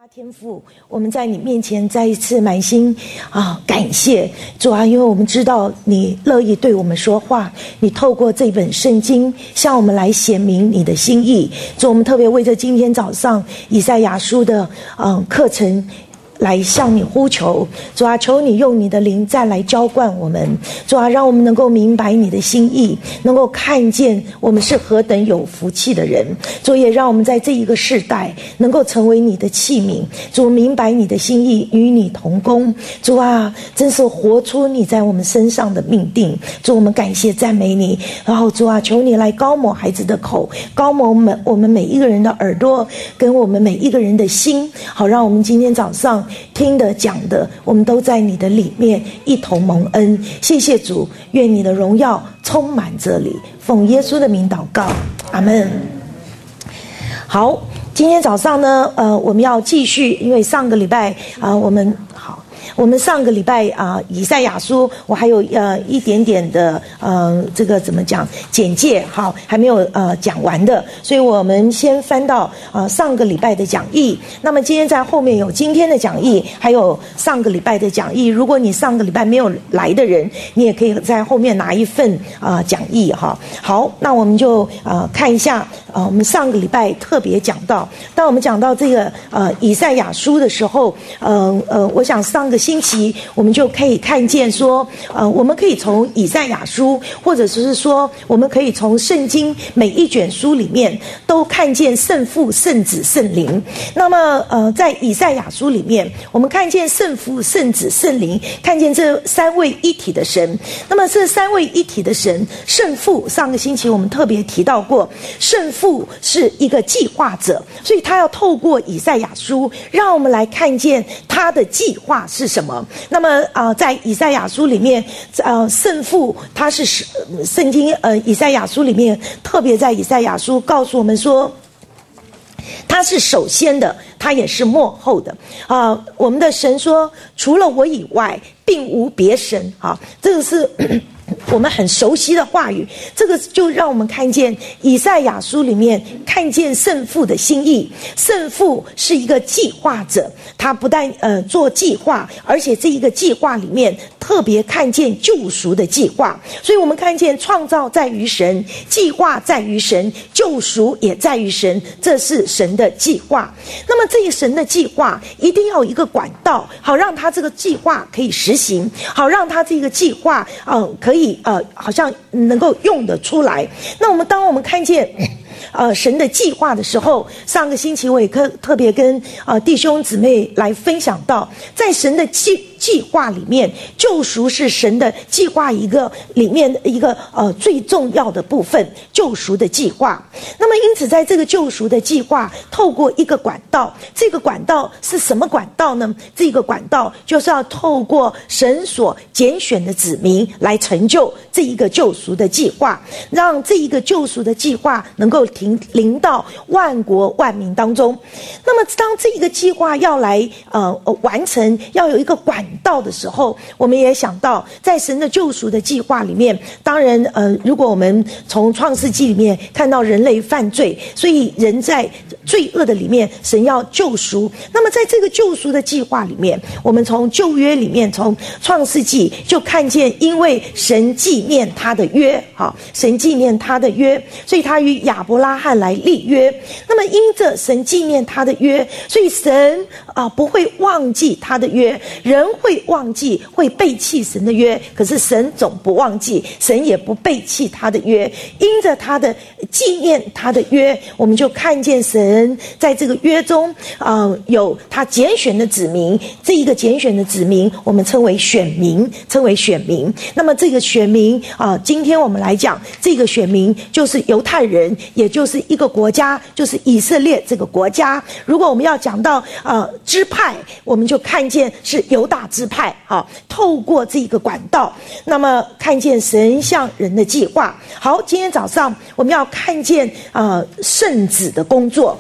天父，我们在你面前再一次满心感谢主啊，因为我们知道你乐意对我们说话，你透过这本圣经向我们来显明你的心意。主，我们特别为着今天早上以赛亚书的课程来向你呼求。主啊，求你用你的灵再来浇灌我们。主啊，让我们能够明白你的心意，能够看见我们是何等有福气的人。主，也让我们在这一个世代能够成为你的器皿。主，明白你的心意，与你同工。主啊，真是活出你在我们身上的命定。主，我们感谢赞美你。然后主啊，求你来高抹孩子的口，高抹我们每一个人的耳朵，跟我们每一个人的心，好让我们今天早上听的讲的，我们都在你的里面一同蒙恩。谢谢主，愿你的荣耀充满这里，奉耶稣的名祷告，阿们。好，今天早上呢我们要继续，因为上个礼拜我们上个礼拜以赛亚书我还有一点点的这个怎么讲简介，好，还没有讲完的，所以我们先翻到上个礼拜的讲义。那么今天在后面有今天的讲义，还有上个礼拜的讲义。如果你上个礼拜没有来的人，你也可以在后面拿一份讲义哈。好，那我们就看一下我们上个礼拜特别讲到，当我们讲到这个以赛亚书的时候，我想上个星期我们就可以看见说我们可以从以赛亚书，或者是说我们可以从圣经每一卷书里面都看见圣父、圣子、圣灵。那么在以赛亚书里面，我们看见圣父、圣子、圣灵，看见这三位一体的神。那么这三位一体的神，圣父上个星期我们特别提到过，圣父是一个计划者，所以他要透过以赛亚书让我们来看见他的计划是什么。那么在以赛亚书里面圣父他是圣经以赛亚书里面特别在以赛亚书告诉我们说，他是首先的，他也是末后的我们的神说，除了我以外并无别神这个是我们很熟悉的话语。这个就让我们看见以赛亚书里面看见圣父的心意。圣父是一个计划者，他不但做计划，而且这一个计划里面特别看见救赎的计划。所以我们看见创造在于神，计划在于神，救赎也在于神，这是神的计划。那么这个神的计划一定要有一个管道，好让他这个计划可以实行，好让他这个计划可以好像能够用得出来。那当我们看见神的计划的时候，上个星期我也特别跟弟兄姊妹来分享到，在神的计划里面，救赎是神的计划里面一个最重要的部分，救赎的计划。那么因此在这个救赎的计划透过一个管道，这个管道是什么管道呢？这个管道就是要透过神所拣选的子民来成就这一个救赎的计划，让这一个救赎的计划能够临到万国万民当中。那么当这一个计划要来完成，要有一个管道的时候，我们也想到在神的救赎的计划里面，当然如果我们从创世纪里面看到人类犯罪，所以人在罪恶的里面神要救赎。那么在这个救赎的计划里面，我们从旧约里面，从创世纪就看见，因为神纪念他的约神纪念他的约，所以他与亚伯拉罕来立约。那么因着神纪念他的约，所以神不会忘记他的约。人会忘记，会背弃神的约，可是神总不忘记，神也不背弃他的约。因着他的纪念他的约，我们就看见神在这个约中有他拣选的子民。这一个拣选的子民我们称为选民，那么这个选民今天我们来讲，这个选民就是犹太人，也就是一个国家，就是以色列这个国家。如果我们要讲到支派，我们就看见是犹大支派透过这个管道，那么看见神向人的计划。好，今天早上我们要看见圣子的工作。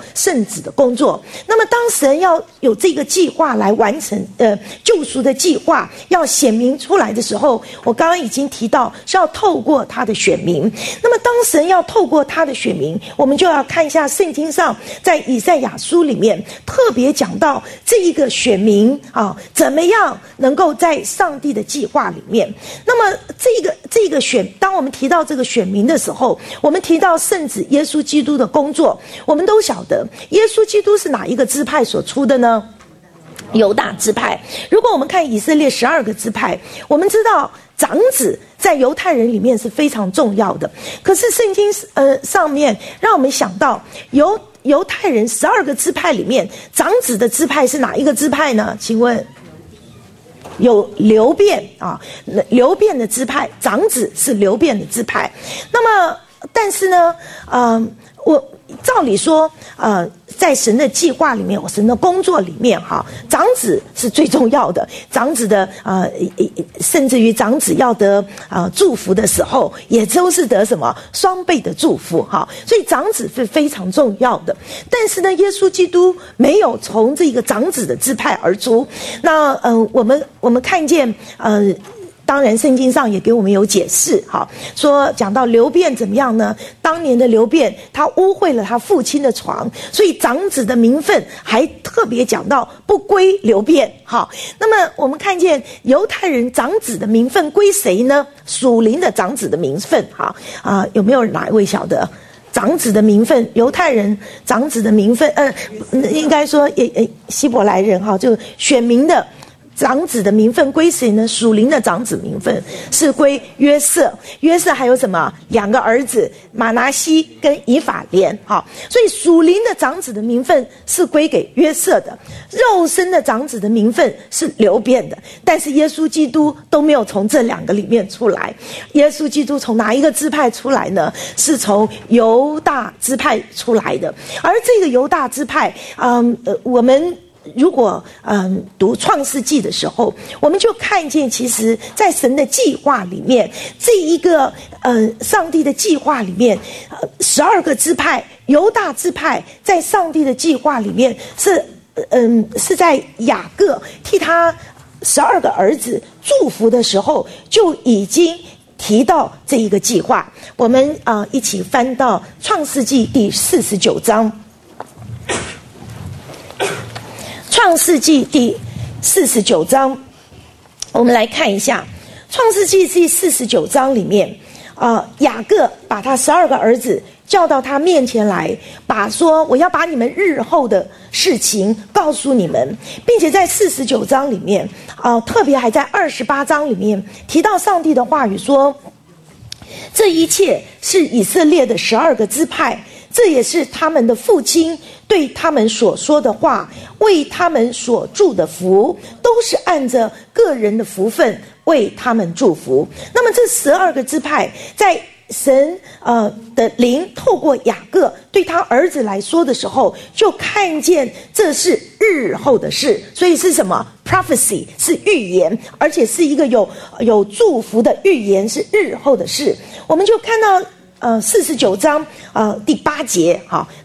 圣子的工作。那么当神要有这个计划来完成救赎的计划要显明出来的时候，我刚刚已经提到是要透过他的选民。那么当神要透过他的选民，我们就要看一下圣经上在以赛亚书里面特别讲到这一个选民怎么样能够在上帝的计划里面。那么这个当我们提到这个选民的时候，我们提到圣子耶稣基督的工作，我们都晓得耶稣基督是哪一个支派所出的呢？犹大支派。如果我们看以色列12个支派，我们知道长子在犹太人里面是非常重要的。可是圣经上面让我们想到犹太人12个支派里面，长子的支派是哪一个支派呢？请问有流便流便的支派，长子是流便的支派。那么但是呢我照理说在神的计划里面，神的工作里面长子是最重要的。长子的甚至于长子要得祝福的时候，也都是得什么双倍的祝福所以长子是非常重要的。但是呢，耶稣基督没有从这个长子的支派而出。那我们看见当然圣经上也给我们有解释说讲到流便怎么样呢？当年的流便他污秽了他父亲的床，所以长子的名分还特别讲到不归流便那么我们看见犹太人长子的名分归谁呢？属灵的长子的名分有没有哪一位晓得长子的名分？犹太人长子的名分应该说希伯来人就选民的长子的名分归谁呢？属灵的长子名分是归约瑟。约瑟还有什么2个儿子马拿西跟以法莲所以属灵的长子的名分是归给约瑟的，肉身的长子的名分是流便的。但是耶稣基督都没有从这2个里面出来。耶稣基督从哪一个支派出来呢？是从犹大支派出来的。而这个犹大支派我们如果读创世纪的时候，我们就看见其实在神的计划里面，这一个上帝的计划里面12个支派，犹大支派在上帝的计划里面是在雅各替他12个儿子祝福的时候就已经提到这一个计划。我们一起翻到创世纪第49章。创世纪第49章，我们来看一下创世纪第49章里面雅各把他12个儿子叫到他面前来，说我要把你们日后的事情告诉你们，并且在49章里面特别还在28章里面提到上帝的话语说，这一切是以色列的12个支派，这也是他们的父亲对他们所说的话，为他们所祝的福，都是按着个人的福分为他们祝福。那么这12个支派在神的灵透过雅各对他儿子来说的时候，就看见这是日后的事。所以是什么 prophecy 是预言，而且是一个有祝福的预言，是日后的事。我们就看到49章第8节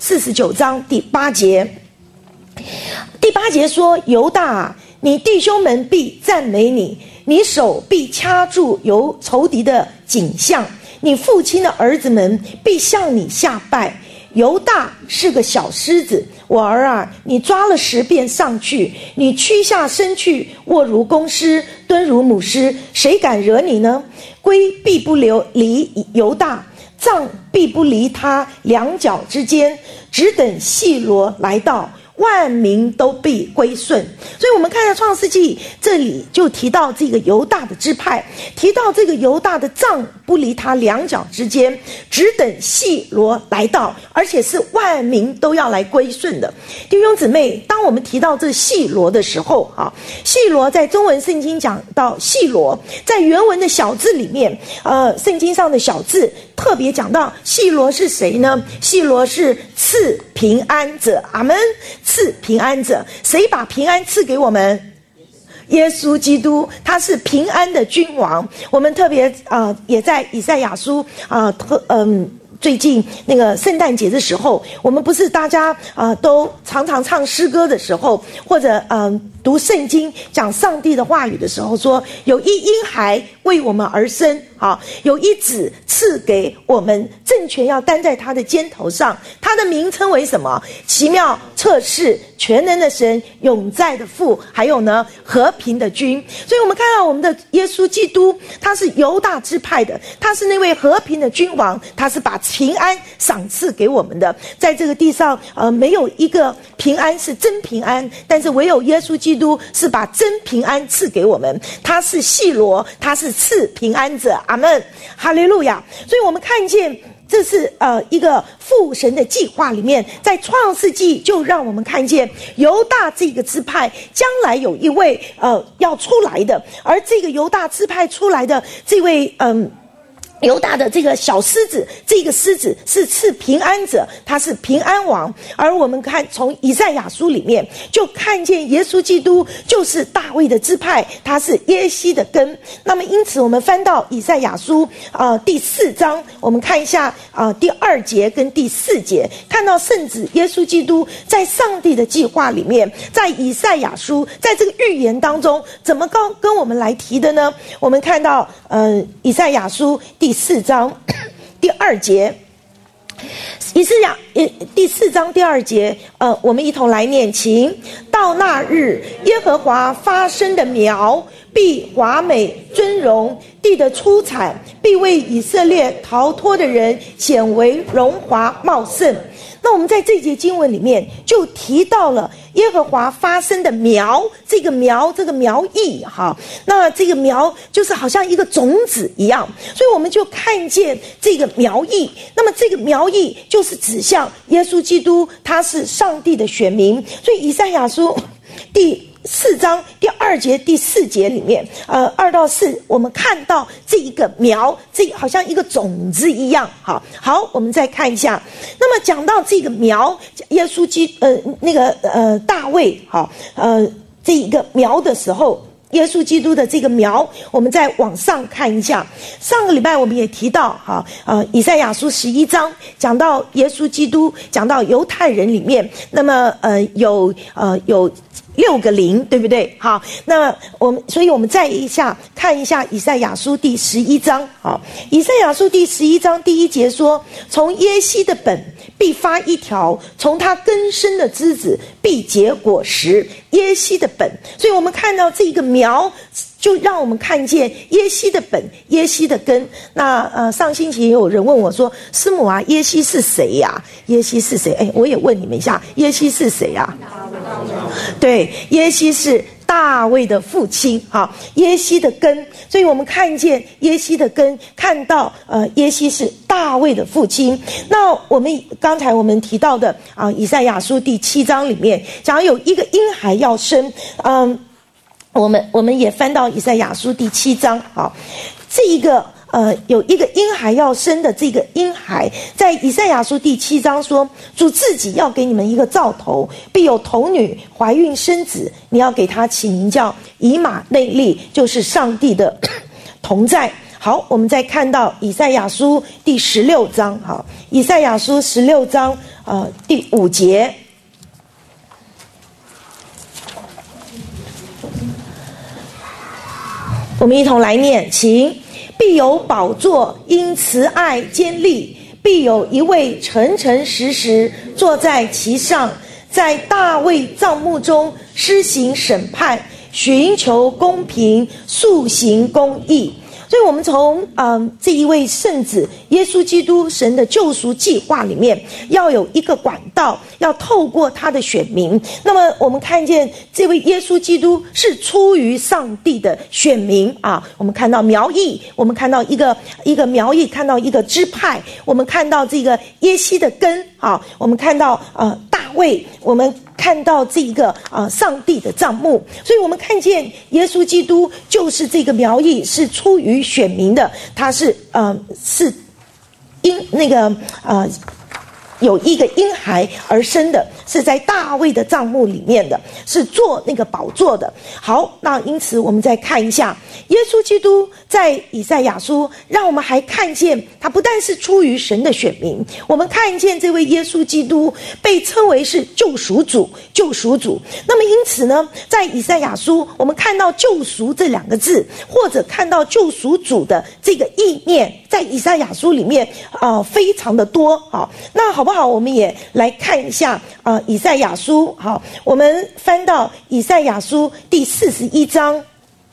49章第8节，第8节说，犹大你弟兄们必赞美你，你手必掐住由仇敌的颈项，你父亲的儿子们必向你下拜。犹大是个小狮子，我儿啊，你抓了10遍上去，你屈下身去，卧如公狮，蹲如母狮，谁敢惹你呢？龟必不离犹大，杖必不离他2脚之间，只等细罗来到，万民都必归顺。所以我们看到创世纪这里就提到这个犹大的支派，提到这个犹大的杖不离他2脚之间，只等细罗来到，而且是万民都要来归顺的。弟兄姊妹，当我们提到这细罗的时候细罗在中文圣经讲到细罗，在原文的小字里面圣经上的小字特别讲到细罗是谁呢？细罗是赐平安者。阿们。赐平安者，谁把平安赐给我们？耶稣基督，他是平安的君王。我们特别也在以赛亚书最近那个圣诞节的时候，我们不是大家都常常唱诗歌的时候，或者读圣经讲上帝的话语的时候，说有一婴孩为我们而生，有一子赐给我们，政权要担在他的肩头上，他的名称为什么？奇妙测试全能的神，永在的父，还有呢和平的君。所以我们看到我们的耶稣基督，他是犹大支派的，他是那位和平的君王，他是把平安赏赐给我们的。在这个地上没有一个平安是真平安，但是唯有耶稣基督是把真平安赐给我们，他是细罗，他是赐平安者。阿们，哈利路亚。所以我们看见这是一个父神的计划里面，在创世纪就让我们看见犹大这个支派将来有一位要出来的，而这个犹大支派出来的这位犹大的这个小狮子，这个狮子是赐平安者，他是平安王。而我们看从以赛亚书里面就看见耶稣基督就是大卫的支派，他是耶西的根。那么因此我们翻到以赛亚书第4章，我们看一下第2节跟第4节，看到圣子耶稣基督在上帝的计划里面，在以赛亚书在这个预言当中怎么跟我们来提的呢？我们看到以赛亚书第4章第2节，第4章第2节，我们一同来念，请。到那日，耶和华发生的苗必华美尊荣，地的出产必为以色列逃脱的人显为荣华茂盛。那我们在这节经文里面就提到了耶和华发生的苗，这个苗裔那这个苗就是好像一个种子一样，所以我们就看见这个苗裔。那么这个苗裔就是指向耶稣基督，他是上帝的选民。所以以赛亚书第4章第2节第4节里面2到4，我们看到这一个苗，这好像一个种子一样。好，我们再看一下。那么讲到这个苗，耶稣大卫这一个苗的时候，耶稣基督的这个苗，我们再往上看一下。上个礼拜我们也提到以赛亚书11章讲到耶稣基督，讲到犹太人里面，那么有6个灵，对不对？好，那所以我们再看一下以赛亚书第11章。以赛亚书第11章第1节说，从耶西的本必发一条，从他根生的枝子必结果实。耶西的本，所以我们看到这个苗，就让我们看见耶西的本，耶西的根。那上星期也有人问我说，师母啊，耶西是谁呀？耶西是谁？我也问你们一下，耶西是谁呀？对，耶西是大卫的父亲，耶西的根。所以我们看见耶西的根，看到耶西是大卫的父亲。那刚才我们提到的以赛亚书第7章里面讲有一个婴孩要生，我们也翻到以赛亚书第7章。这一个有一个婴孩要生的这个婴孩，在以赛亚书第7章说，主自己要给你们一个兆头，必有童女怀孕生子，你要给他起名叫以马内利，就是上帝的同在。好，我们再看到以赛亚书第16章。以赛亚书16章第5节，我们一同来念，请。必有宝座因慈爱坚立，必有一位诚诚实实坐在其上，在大卫帐幕中施行审判，寻求公平，速行公义。所以我们从这一位圣子耶稣基督神的救赎计划里面，要有一个管道，要透过他的选民。那么我们看见这位耶稣基督是出于上帝的选民我们看到苗裔，我们看到一个苗裔，看到一个支派，我们看到这个耶西的根我们看到大卫，我们看到这个上帝的帐幕。所以我们看见耶稣基督就是这个苗裔，是出于选民的，他是因有一个婴孩而生的，是在大卫的帐幕里面的，是做那个宝座的。好，那因此我们再看一下耶稣基督在以赛亚书，让我们还看见他不但是出于神的选民，我们看见这位耶稣基督被称为是救赎主，救赎主。那么因此呢，在以赛亚书我们看到救赎这两个字，或者看到救赎主的这个意念，在以赛亚书里面非常的多。好，那好不好，我们也来看一下以赛亚书。好，我们翻到以赛亚书第41章。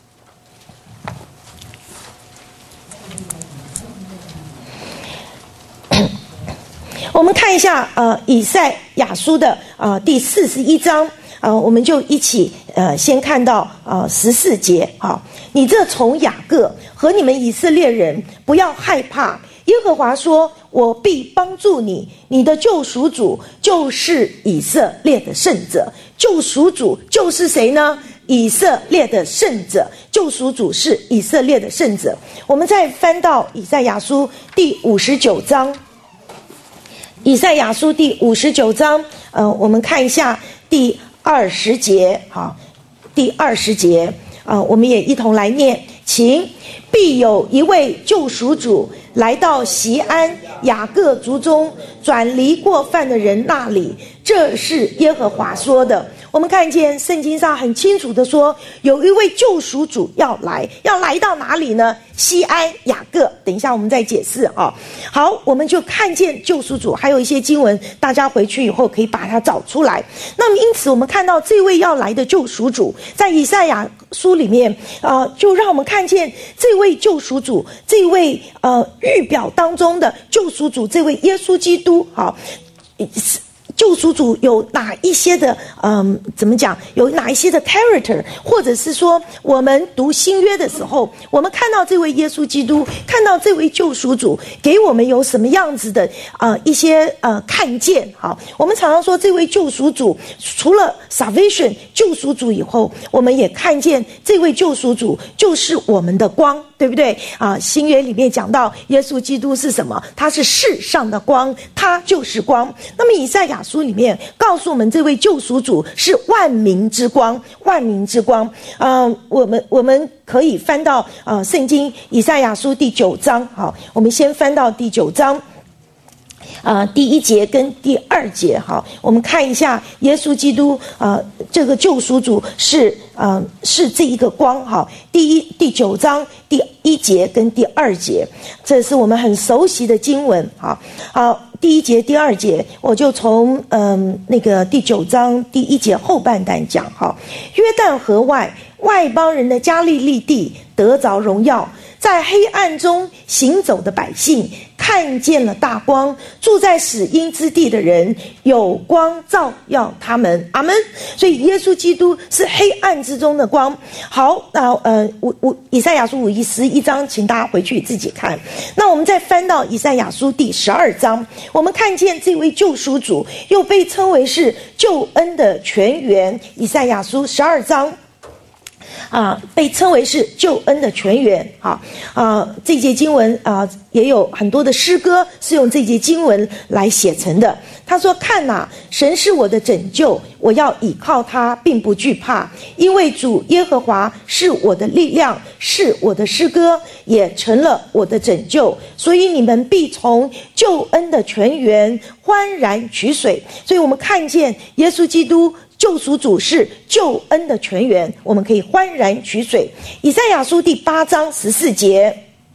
我们看一下以赛亚书的第41章。我们就一起先看到14节。好，你这从雅各和你们以色列人不要害怕，耶和华说，我必帮助你，你的救赎主就是以色列的圣者。救赎主就是谁呢？以色列的圣者。救赎主是以色列的圣者。我们再翻到以赛亚书第59章。以赛亚书第59章，我们看一下第20节。好，第20节，我们也一同来念，请。必有一位救赎主来到锡安雅各族中转离过犯的人那里，这是耶和华说的。我们看见圣经上很清楚的说，有一位救赎主要来到哪里呢？锡安雅各。等一下我们再解释。好，我们就看见救赎主，还有一些经文大家回去以后可以把它找出来。那么因此我们看到这位要来的救赎主，在以赛亚书里面就让我们看见这位救赎主，这位预表当中的救赎主，这位耶稣基督。好，救赎主有哪一些的怎么讲，有哪一些的 character， 或者是说我们读新约的时候，我们看到这位耶稣基督，看到这位救赎主给我们有什么样子的一些看见。好，我们常常说这位救赎主除了 salvation 救赎主以后，我们也看见这位救赎主就是我们的光，对不对新约里面讲到耶稣基督是什么？他是世上的光，他就是光。那么以赛亚书里面告诉我们，这位救赎主是万民之光，万民之光。我们可以翻到圣经以赛亚书第9章。好，我们先翻到第9章第1节跟第2节。好，我们看一下耶稣基督这个救赎主是这一个光。好，第9章第1节跟第2节，这是我们很熟悉的经文。好，第1节第2节，我就从那个第9章第1节后半段讲。好，约旦河外邦人的加利利地得着荣耀，在黑暗中行走的百姓看见了大光，住在死荫之地的人有光照耀他们。阿们。所以耶稣基督是黑暗之中的光。好，那以赛亚书51章，请大家回去自己看。那我们再翻到以赛亚书第12章，我们看见这位救赎主又被称为是救恩的泉源。以赛亚书12章被称为是救恩的泉源。这节经文也有很多的诗歌是用这节经文来写成的。他说，看神是我的拯救，我要倚靠他，并不惧怕，因为主耶和华是我的力量，是我的诗歌，也成了我的拯救，所以你们必从救恩的泉源欢然取水。所以我们看见耶稣基督救赎主是救恩的泉源，我们可以欢然取水。以赛亚书第8章14节，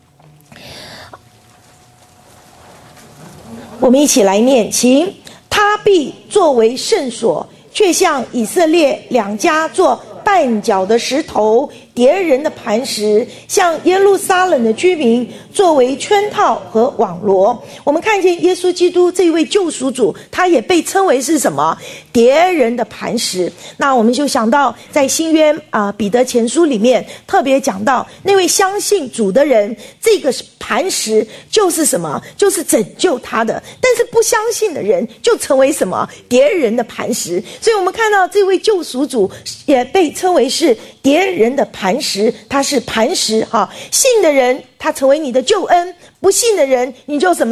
我们一起来念，请。他必作为圣所，却向以色列两家做绊脚的石头，敌人的磐石，向耶路撒冷的居民作为圈套和网罗。我们看见耶稣基督这位救赎主，他也被称为是什么？敌人的磐石。那我们就想到在新约彼得前书里面特别讲到，那位相信主的人，这个磐石就是什么？就是拯救他的。但是不相信的人就成为什么？敌人的磐石。所以我们看到这位救赎主也被称为是敌人的磐石，他是磐石。信的人他成为你的救恩，不信的人你就怎么样？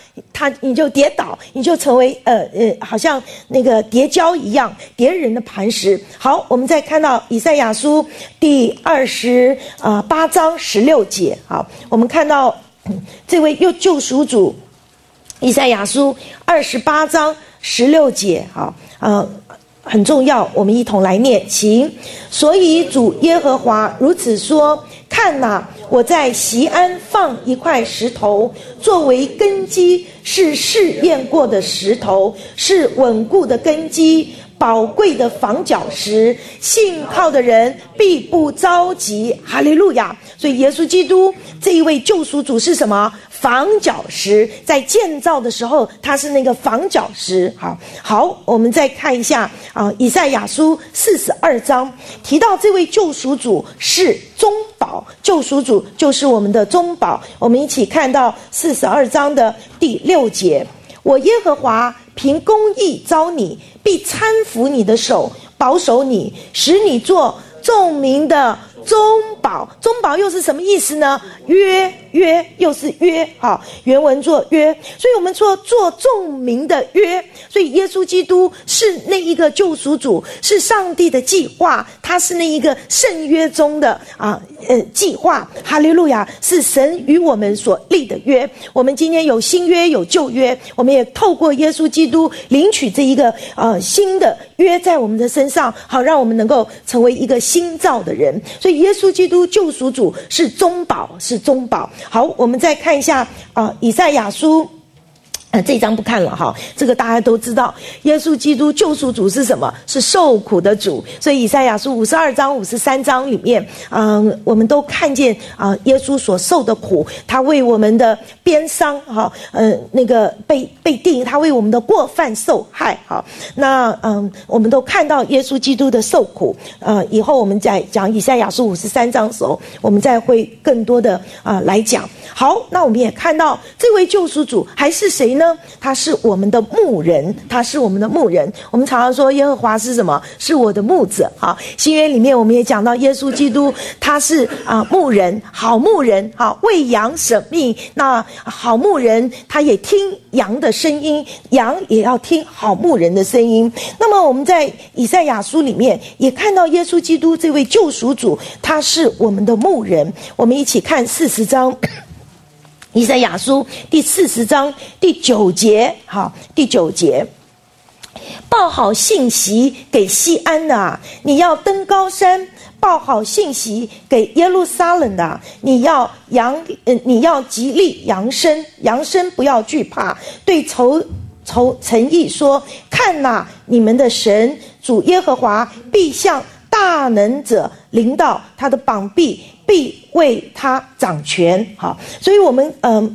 你就跌倒，你就成为好像那个跌跤一样，跌人的磐石。好，我们再看到以赛亚书第28章16节。好，我们看到这位又救赎主，以赛亚书28章16节。好，很重要，我们一同来念，请。所以主耶和华如此说：看哪，我在锡安放一块石头，作为根基，是试验过的石头，是稳固的根基，宝贵的防角石，信靠的人必不着急。哈利路亚！所以耶稣基督这一位救赎主是什么？防角石，在建造的时候，它是那个防角石。好，我们再看一下以赛亚书42章提到这位救赎主是中保，救赎主就是我们的中保。我们一起看到42章的第6节：我耶和华凭公义招你，必搀扶你的手，保守你，使你做众民的中保。中保又是什么意思呢？约又是约，原文做约，所以我们说做众民的约。所以耶稣基督是那一个救赎主，是上帝的计划，他是那一个圣约中的计划。哈利路亚！是神与我们所立的约。我们今天有新约有旧约，我们也透过耶稣基督领取这一个新的约在我们的身上，好让我们能够成为一个新造的人。所以耶稣基督救赎主是中保，是中保。好，我们再看一下以赛亚书这一章不看了哈，这个大家都知道，耶稣基督救赎主是什么？是受苦的主。所以以赛亚书52章53章里面我们都看见耶稣所受的苦，他为我们的鞭伤那个被钉，他为我们的过犯受害。好，那我们都看到耶稣基督的受苦。以后我们在讲以赛亚书53章的时候，我们再会更多的来讲。好，那我们也看到这位救赎主还是谁呢？他是我们的牧人，他是我们的牧人。我们常常说耶和华是什么？是我的牧者。新约里面我们也讲到耶稣基督他是牧人，好牧人，为羊舍命。那好牧人他也听羊的声音，羊也要听好牧人的声音。那么我们在以赛亚书里面也看到耶稣基督这位救赎主，他是我们的牧人。我们一起看40章以赛亚书第40章第9节。好，第9节：报好信息给西安的你要登高山；报好信息给耶路撒冷的你要极力扬声，扬声不要惧怕。对诚意说：看哪，你们的神主耶和华必向大能者临到，他的膀臂必为他掌权。好，所以我们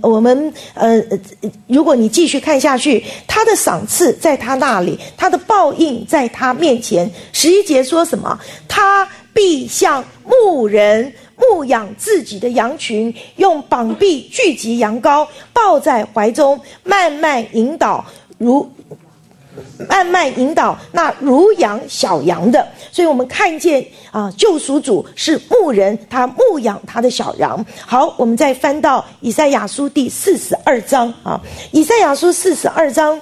如果你继续看下去，他的赏赐在他那里，他的报应在他面前。11节说什么？他必像牧人牧养自己的羊群，用膀臂聚集羊羔，抱在怀中，慢慢引导那如养小羊的。所以我们看见救赎主是牧人，他牧养他的小羊。好，我们再翻到以赛亚书第42章以赛亚书42章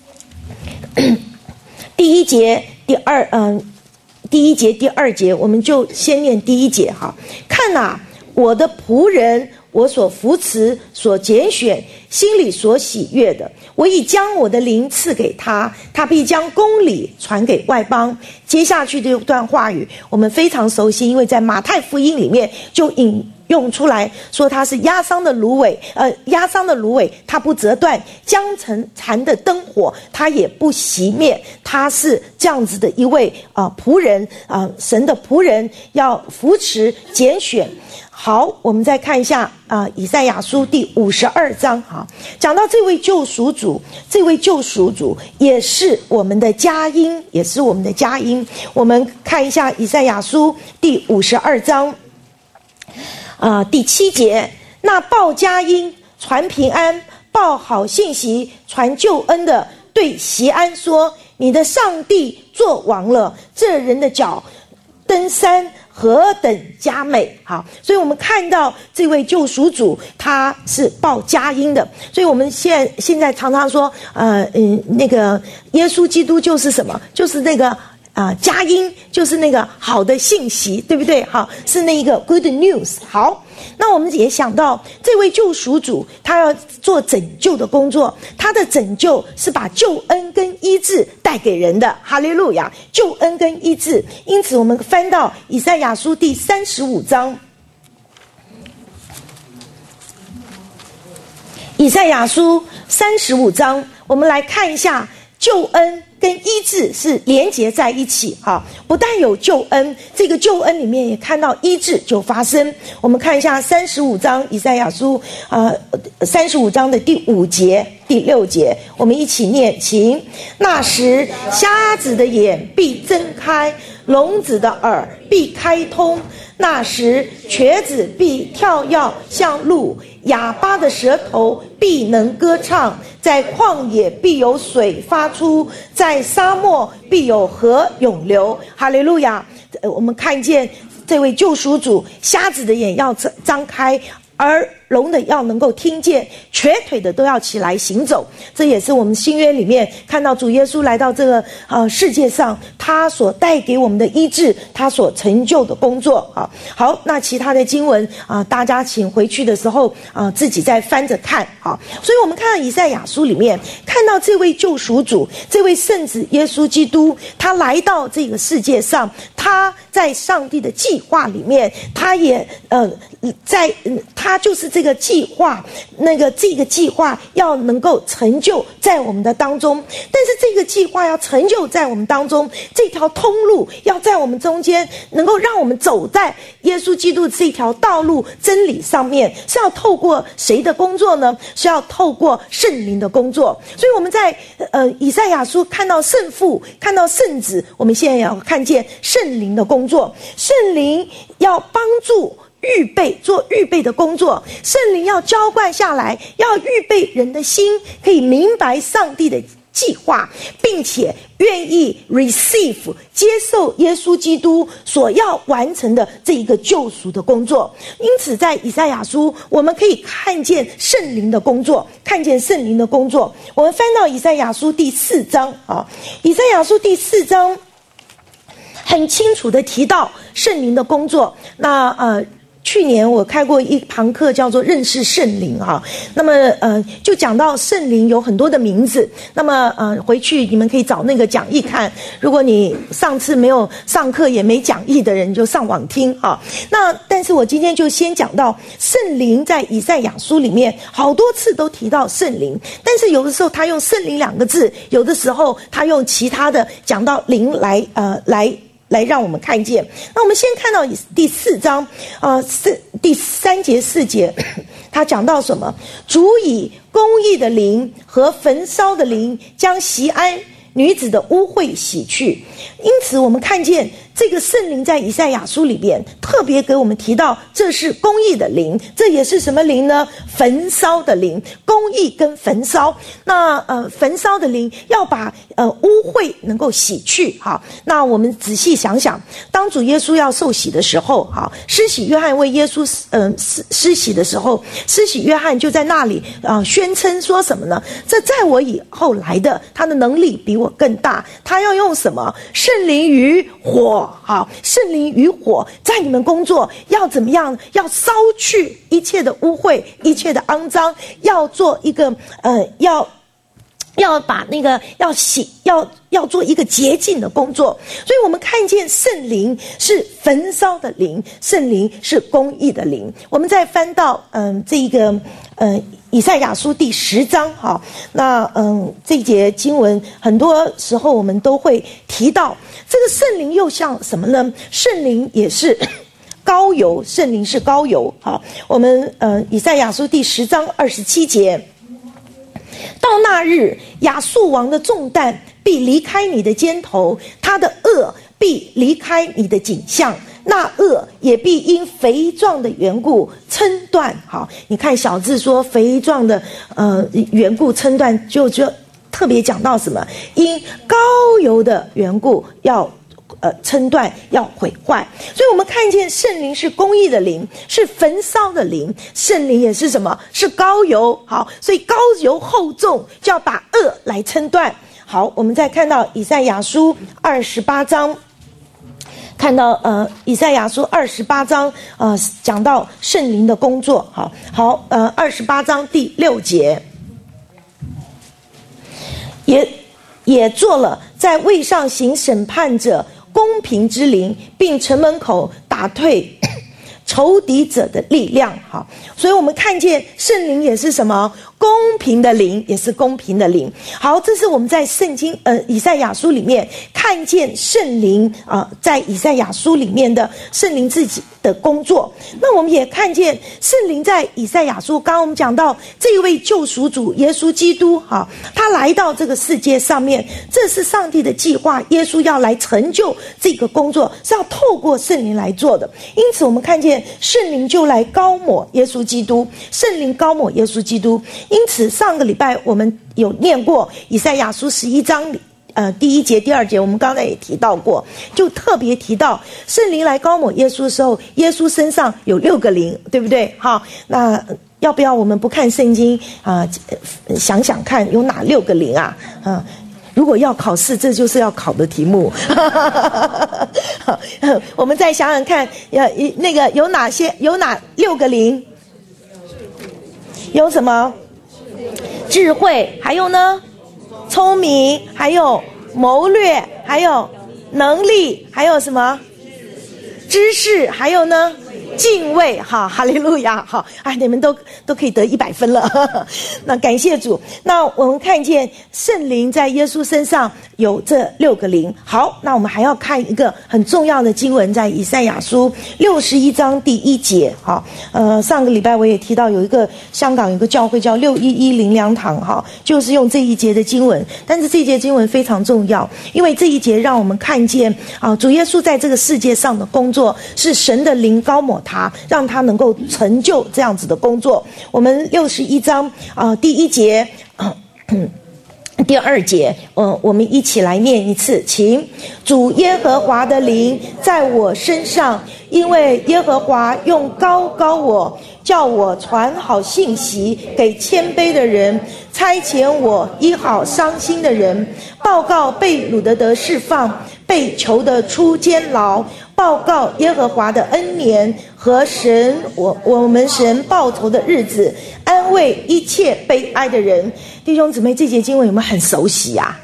第1节第2节，我们就先念第1节。看哪，我的仆人，我所扶持所拣选，心里所喜悦的，我已将我的灵赐给他，他必将公理传给外邦。接下去的一段话语我们非常熟悉，因为在马太福音里面就引用出来说他是压伤的芦苇，他不折断，将残的灯火他也不熄灭。他是这样子的一位仆人，神的仆人，要扶持拣选。好，我们再看一下以赛亚书第52章。讲到这位救赎主，也是我们的佳音，我们看一下以赛亚书第52章第7节：那报佳音传平安，报好信息传救恩的，对锡安说：你的上帝作王了，这人的脚登山何等佳美。好，所以我们看到这位救赎主他是报佳音的，所以我们现在常常说那个耶稣基督就是什么，就是那个佳音，就是那个好的信息，对不对？好，是那一个 good news。 好，那我们也想到这位救赎主他要做拯救的工作，他的拯救是把救恩跟医治带给人的，哈利路亚，救恩跟医治。因此我们翻到以赛亚书第35章，以赛亚书35章，我们来看一下救恩跟医治是连结在一起。好，不但有救恩，这个救恩里面也看到医治就发生。我们看一下35章以赛亚书35章的第5节第6节，我们一起念，请。那时瞎子的眼必睁开，聋子的耳必开通，那时瘸子必跳跃像鹿，哑巴的舌头必能歌唱，在旷野必有水发出，在沙漠必有河涌流。哈利路亚！我们看见这位救赎主，瞎子的眼要张开，而聋的要能够听见，瘸腿的都要起来行走。这也是我们新约里面看到主耶稣来到这个世界上，他所带给我们的医治，他所成就的工作。好，那其他的经文大家请回去的时候自己再翻着看。好，所以我们看到以赛亚书里面看到这位救赎主，这位圣子耶稣基督，他来到这个世界上，他在上帝的计划里面，他也他就是这个计划，这个计划要能够成就在我们的当中。但是这个计划要成就在我们当中，这条通路要在我们中间，能够让我们走在耶稣基督这条道路真理上面，是要透过谁的工作呢？是要透过圣灵的工作。所以我们在以赛亚书看到圣父，看到圣子，我们现在也要看见圣灵的工作。圣灵要帮助做预备的工作，圣灵要浇灌下来，要预备人的心，可以明白上帝的计划，并且愿意 receive 接受耶稣基督所要完成的这一个救赎的工作。因此在以赛亚书我们可以看见圣灵的工作，看见圣灵的工作。我们翻到以赛亚书第4章以赛亚书第4章很清楚的提到圣灵的工作。那去年我开过一堂课叫做认识圣灵那么就讲到圣灵有很多的名字。那么回去你们可以找那个讲义看，如果你上次没有上课也没讲义的人就上网听那但是我今天就先讲到圣灵，在以赛亚书里面好多次都提到圣灵，但是有的时候他用圣灵2个字，有的时候他用其他的讲到灵来让我们看见。那我们先看到第4章第3节4节，他讲到什么？主以公义的灵和焚烧的灵将锡安女子的污秽洗去。因此我们看见这个圣灵在以赛亚书里边特别给我们提到，这是公义的灵。这也是什么灵呢？焚烧的灵，公义跟焚烧。那焚烧的灵要把污秽能够洗去。好，那我们仔细想想，当主耶稣要受洗的时候，施洗约翰为耶稣施洗的时候，施洗约翰就在那里宣称说什么呢？这在我以后来的，他的能力比我更大，他要用什么？圣灵与火。圣灵与火在你们工作，要怎么样？要烧去一切的污秽，一切的肮脏，要做一个要把那个要洗，要做一个洁净的工作。所以我们看见圣灵是焚烧的灵，圣灵是公义的灵。我们再翻到这一个以赛亚书第10章那这一节经文很多时候我们都会提到，这个圣灵又像什么呢？圣灵也是膏油，圣灵是膏油。我们以赛亚书第10章27节，到那日，亚述王的重担必离开你的肩头，他的恶必离开你的颈项，那恶也必因肥壮的缘故撑断。好，你看小字说肥壮的缘故撑断，就特别讲到什么？因膏油的缘故要称断，要毁坏。所以我们看见圣灵是公义的灵，是焚烧的灵，圣灵也是什么？是膏油。好，所以膏油厚重，就要把恶来称断。好，我们再看到以赛亚书28章，看到以赛亚书28章讲到圣灵的工作。好，28章第6节，也做了在位上行审判者公平之灵，并城门口打退仇敌者的力量。好，所以我们看见圣灵也是什么？公平的灵，也是公平的灵。好，这是我们在圣经以赛亚书里面看见圣灵在以赛亚书里面的圣灵自己的工作。那我们也看见圣灵在以赛亚书，刚刚我们讲到这一位救赎主耶稣基督，他来到这个世界上面，这是上帝的计划，耶稣要来成就这个工作，是要透过圣灵来做的。因此我们看见圣灵就来膏抹耶稣基督，圣灵膏抹耶稣基督。因此上个礼拜我们有念过以赛亚书11章第1节第2节，我们刚才也提到过，就特别提到圣灵来膏抹耶稣的时候，耶稣身上有6个灵，对不对？好，那要不要我们不看圣经想想看有哪6个灵啊？如果要考试，这就是要考的题目。我们再想想看，那个有哪6个灵？有什么？智慧，还有呢？聪明，还有谋略，还有能力，还有什么？知识，还有呢？敬畏。好，哈利路亚。好，你们都可以得100分了。那感谢主。那我们看见圣灵在耶稣身上有这6个灵。好，那我们还要看一个很重要的经文，在以赛亚书61章第1节。好，上个礼拜我也提到有一个香港有个教会叫611灵粮堂，就是用这一节的经文。但是这一节经文非常重要，因为这一节让我们看见主耶稣在这个世界上的工作是神的灵膏抹他，让他能够成就这样子的工作。我们61章第1节第2节我们一起来念一次，请。主耶和华的灵在我身上，因为耶和华用膏膏我，叫我传好信息给谦卑的人，差遣我医好伤心的人，报告被掳的得释放，被囚的出监牢，报告耶和华的恩年和我们神报仇的日子，安慰一切悲哀的人。弟兄姊妹，这节经文有没有很熟悉啊？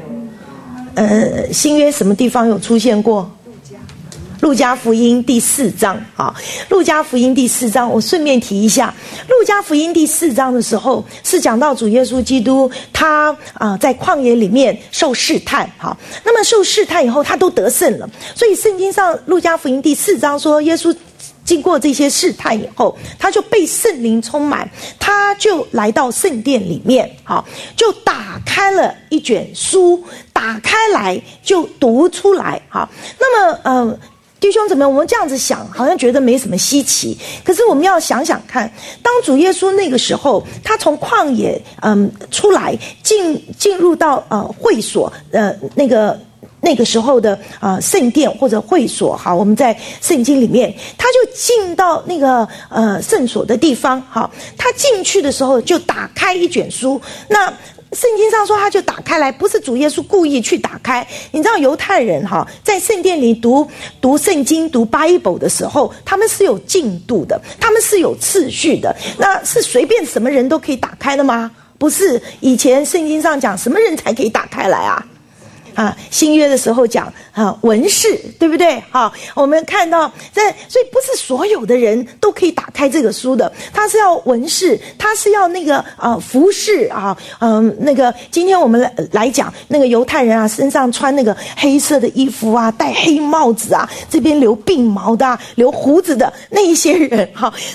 新约什么地方有出现过？路加福音第4章。路加福音第4章，我顺便提一下，路加福音第4章的时候是讲到主耶稣基督他在旷野里面受试探。好，那么受试探以后他都得胜了，所以圣经上路加福音第4章说，耶稣经过这些试探以后，他就被圣灵充满，他就来到圣殿里面，就打开了一卷书，打开来就读出来。好，那么弟兄姊妹，我们这样子想好像觉得没什么稀奇，可是我们要想想看，当主耶稣那个时候他从旷野出来进入到会所那个时候的圣殿或者会所。好，我们在圣经里面他就进到那个圣所的地方。好，他进去的时候就打开一卷书，那圣经上说他就打开来，不是主耶稣故意去打开。你知道犹太人在圣殿里读圣经读 Bible 的时候，他们是有进度的，他们是有次序的，那是随便什么人都可以打开的吗？不是，以前圣经上讲什么人才可以打开来啊？新约的时候讲文士，对不对？我们看到所以不是所有的人都可以打开这个书的，他是要文士，他是要那个服饰那个今天我们来讲那个犹太人身上穿那个黑色的衣服戴黑帽子这边留鬓毛的留胡子的那一些人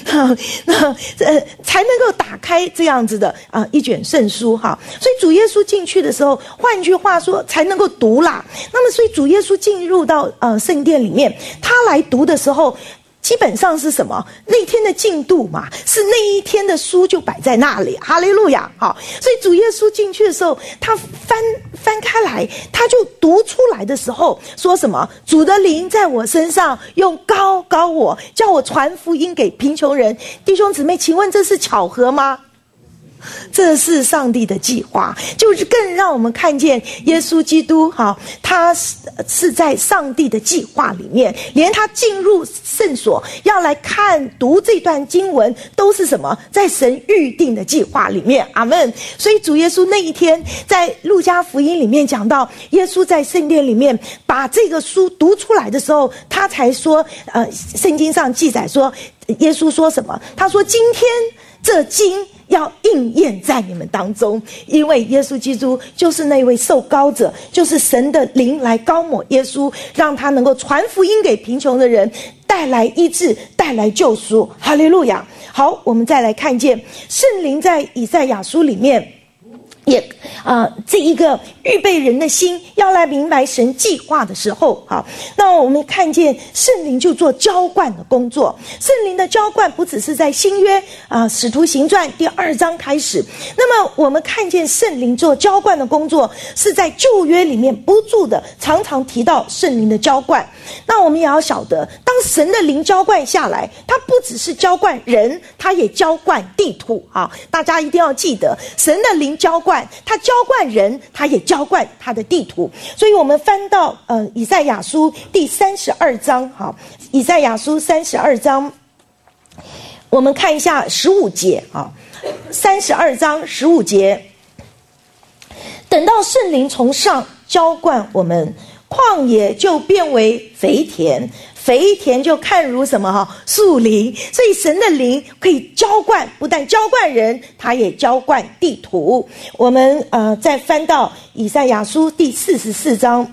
才能够打开这样子的一卷圣书。所以主耶稣进去的时候，换句话说才能够读啦。那么所以主耶稣进入到圣殿里面，他来读的时候， 基本上是什么？那天的进度嘛，是那一天的书就摆在那里，哈利路亚！好，所以主耶稣进去的时候，他翻开来，他就读出来的时候说什么？主的灵在我身上，用高我，叫我传福音给贫穷人。弟兄姊妹，请问这是巧合吗？这是上帝的计划，就是更让我们看见耶稣基督他是在上帝的计划里面，连他进入圣所要来读这段经文都是什么？在神预定的计划里面。阿们。所以主耶稣那一天在路加福音里面讲到，耶稣在圣殿里面把这个书读出来的时候，他才说圣经上记载说，耶稣说什么？他说今天这经要应验在你们当中，因为耶稣基督就是那位受膏者，就是神的灵来膏抹耶稣，让他能够传福音给贫穷的人，带来医治，带来救赎。哈利路亚！好，我们再来看见圣灵在以赛亚书里面也这一个预备人的心要来明白神计划的时候，好，那我们看见圣灵就做浇灌的工作。圣灵的浇灌不只是在新约使徒行传第2章开始，那么我们看见圣灵做浇灌的工作是在旧约里面不住的常常提到圣灵的浇灌。那我们也要晓得，当神的灵浇灌下来，它不只是浇灌人，它也浇灌地土。大家一定要记得，神的灵浇灌，他浇灌人，他也浇灌他的地土。所以我们翻到以赛亚书第32章，以赛亚书32章，我们看一下15节，32章15节，等到圣灵从上浇灌我们，旷野就变为肥田，肥田就看如什么树林。所以神的灵可以浇灌，不但浇灌人，他也浇灌地土。我们再翻到以赛亚书第44章，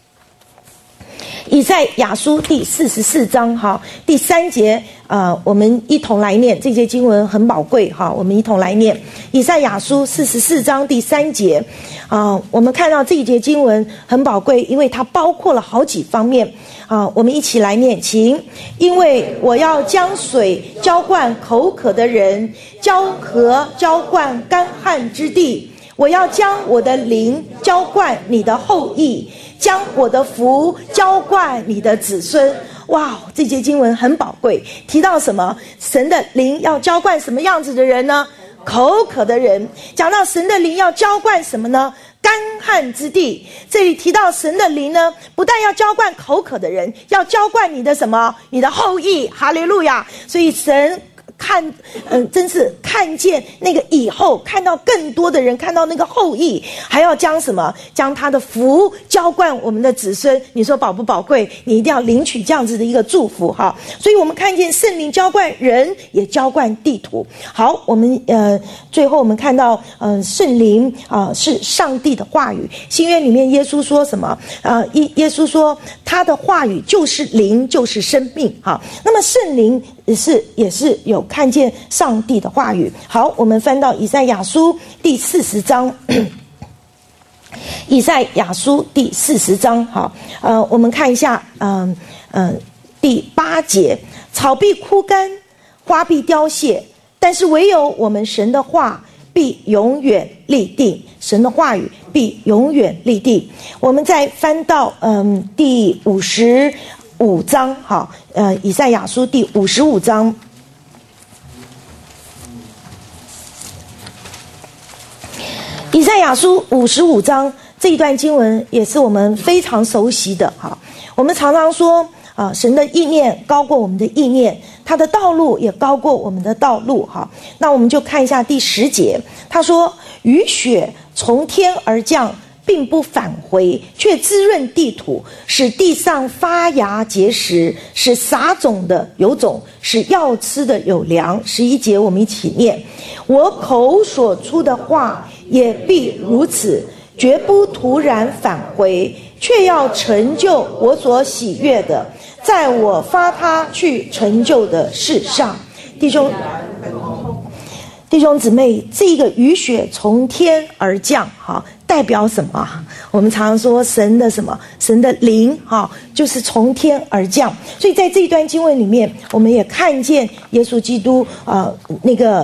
以赛亚书第44章第3节，我们一同来念，这些经文很宝贵我们一同来念以赛亚书44章第3节。我们看到这一节经文很宝贵，因为它包括了好几方面我们一起来念，请。因为我要将水浇灌口渴的人，江河浇灌干旱之地。我要将我的灵浇灌你的后裔，将我的福浇灌你的子孙。哇，这节经文很宝贵，提到什么？神的灵要浇灌什么样子的人呢？口渴的人。讲到神的灵要浇灌什么呢？干旱之地。这里提到神的灵呢，不但要浇灌口渴的人，要浇灌你的什么？你的后裔。哈利路亚！所以神真是看见那个以后，看到更多的人，看到那个后裔，还要将什么？将他的福浇灌我们的子孙。你说宝不宝贵？你一定要领取这样子的一个祝福所以我们看见圣灵浇灌人，也浇灌地土。好，我们最后我们看到圣灵是上帝的话语。新约里面耶稣说什么？耶稣说他的话语就是灵，就是生命那么圣灵也是有看见上帝的话语。好，我们翻到以赛亚书第40章，以赛亚书第40章我们看一下第8节，草必枯干，花必凋谢，但是唯有我们神的话必永远立定。神的话语必永远立定。我们再翻到第55章以赛亚书第55章，以赛亚书55章这一段经文也是我们非常熟悉的我们常常说神的意念高过我们的意念，他的道路也高过我们的道路那我们就看一下第10节，他说雨雪从天而降，并不返回，却滋润地土，使地上发芽结实，使撒种的有种，使要吃的有粮。11节我们一起念，我口所出的话也必如此，绝不突然返回，却要成就我所喜悦的，在我发他去成就的事上。弟兄姊妹，这个雨雪从天而降代表什么？我们常说神的什么？神的灵就是从天而降。所以在这一段经文里面，我们也看见耶稣基督那个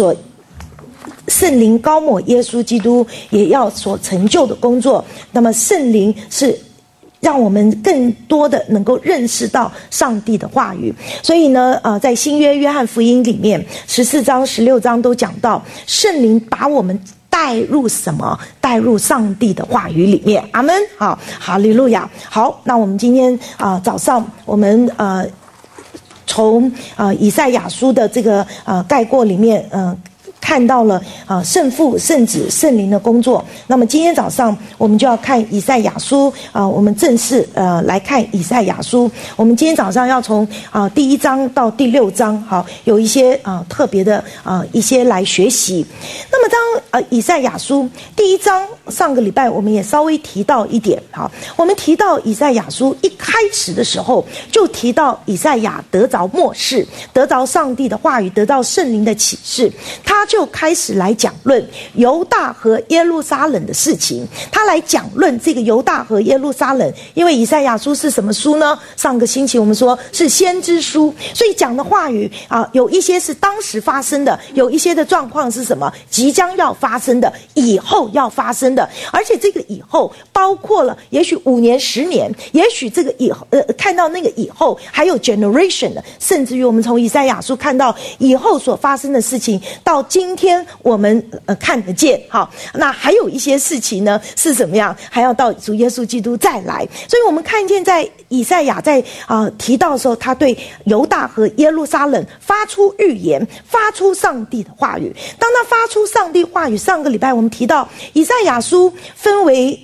圣灵高抹耶稣基督也要所成就的工作。那么圣灵是让我们更多的能够认识到上帝的话语。所以呢在新约约翰福音里面14章16章都讲到圣灵把我们带入什么？带入上帝的话语里面。阿们。好，哈利路亚。好，那我们今天早上我们从以赛亚书的这个概括里面看到了圣父、圣子、圣灵的工作。那么今天早上我们就要看以赛亚书我们正式来看以赛亚书。我们今天早上要从第1章到第6章，好，有一些特别的一些来学习。那么当以赛亚书第1章，上个礼拜我们也稍微提到一点。好，我们提到以赛亚书一开始的时候就提到以赛亚得着默示，得着上帝的话语，得到圣灵的启示，他就开始来讲论犹大和耶路撒冷的事情。他来讲论这个犹大和耶路撒冷，因为以赛亚书是什么书呢？上个星期我们说是先知书，所以讲的话语有一些是当时发生的，有一些的状况是什么？即将要发生的，以后要发生的。而且这个以后包括了也许5年10年，也许这个以后看到那个以后还有 generation 的，甚至于我们从以赛亚书看到以后所发生的事情，到今天我们看得见。好，那还有一些事情呢是怎么样？还要到主耶稣基督再来。所以我们看见在以赛亚在提到的时候，他对犹大和耶路撒冷发出预言，发出上帝的话语。当他发出上帝话语，上个礼拜我们提到以赛亚书分为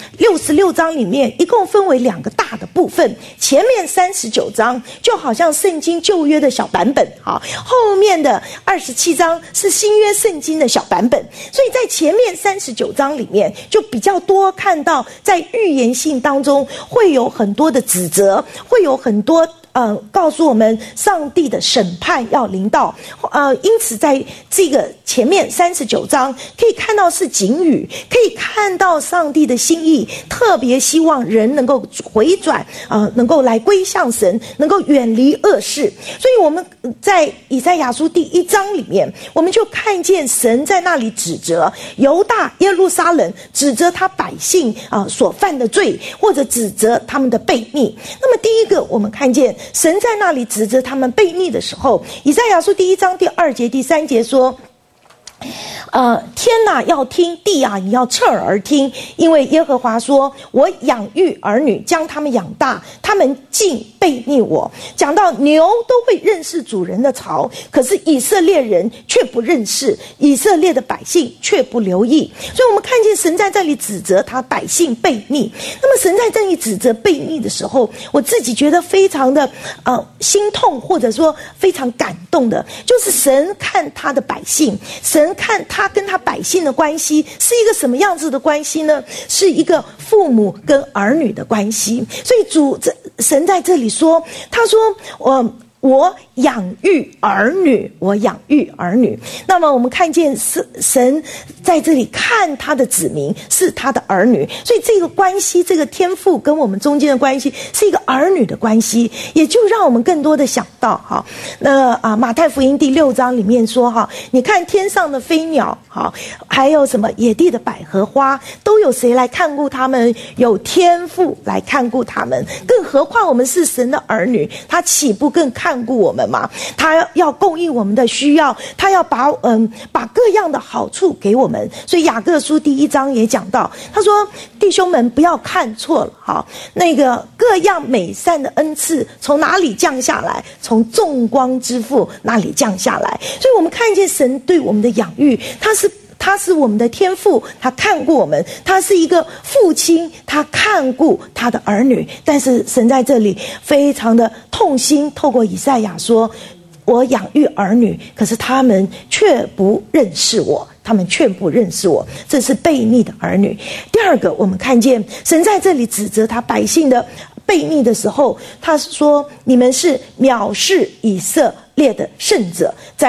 66章里面一共分为2个大的部分，前面39章就好像圣经旧约的小版本，后面的27章是新约圣经的小版本。所以在前面39章里面就比较多看到在预言性当中会有很多的指责，会有很多告诉我们上帝的审判要临到。因此在这个前面39章可以看到是警语，可以看到上帝的心意，特别希望人能够回转能够来归向神，能够远离恶事。所以我们在以赛亚书第1章里面，我们就看见神在那里指责犹大耶路撒冷，指责他百姓所犯的罪，或者指责他们的悖逆。那么第一个我们看见神在那里指责他们悖逆的时候，以赛亚书第1章第2节第3节说天哪要听，地啊你要侧耳听，因为耶和华说我养育儿女，将他们养大，他们竟悖逆我。讲到牛都会认识主人的槽，可是以色列人却不认识，以色列的百姓却不留意。所以我们看见神在这里指责他百姓悖逆。那么神在这里指责悖逆的时候，我自己觉得非常的心痛，或者说非常感动的，就是神看他的百姓，神看他跟他百姓的关系是一个什么样子的关系呢？是一个父母跟儿女的关系。所以神在这里说，他说我养育儿女，我养育儿女。那么我们看见神在这里看他的子民是他的儿女，所以这个关系，这个天父跟我们中间的关系是一个儿女的关系，也就让我们更多的想到马太福音第6章里面说你看天上的飞鸟还有什么野地的百合花，都有谁来看顾他们？有天父来看顾他们，更何况我们是神的儿女，他岂不更看顾我们吗？他要供应我们的需要，他要把各样的好处给我们。所以雅各书第1章也讲到，他说弟兄们不要看错了那个各样美善的恩赐从哪里降下来？从众光之父那里降下来。所以我们看见神对我们的养育，他是我们的天父，他看顾我们，他是一个父亲，他看顾他的儿女。但是神在这里非常的痛心，透过以赛亚说我养育儿女，可是他们却不认识我，他们却不认识我，这是悖逆的儿女。第二个，我们看见神在这里指责他百姓的悖逆的时候，他说你们是藐视以色列的圣者。在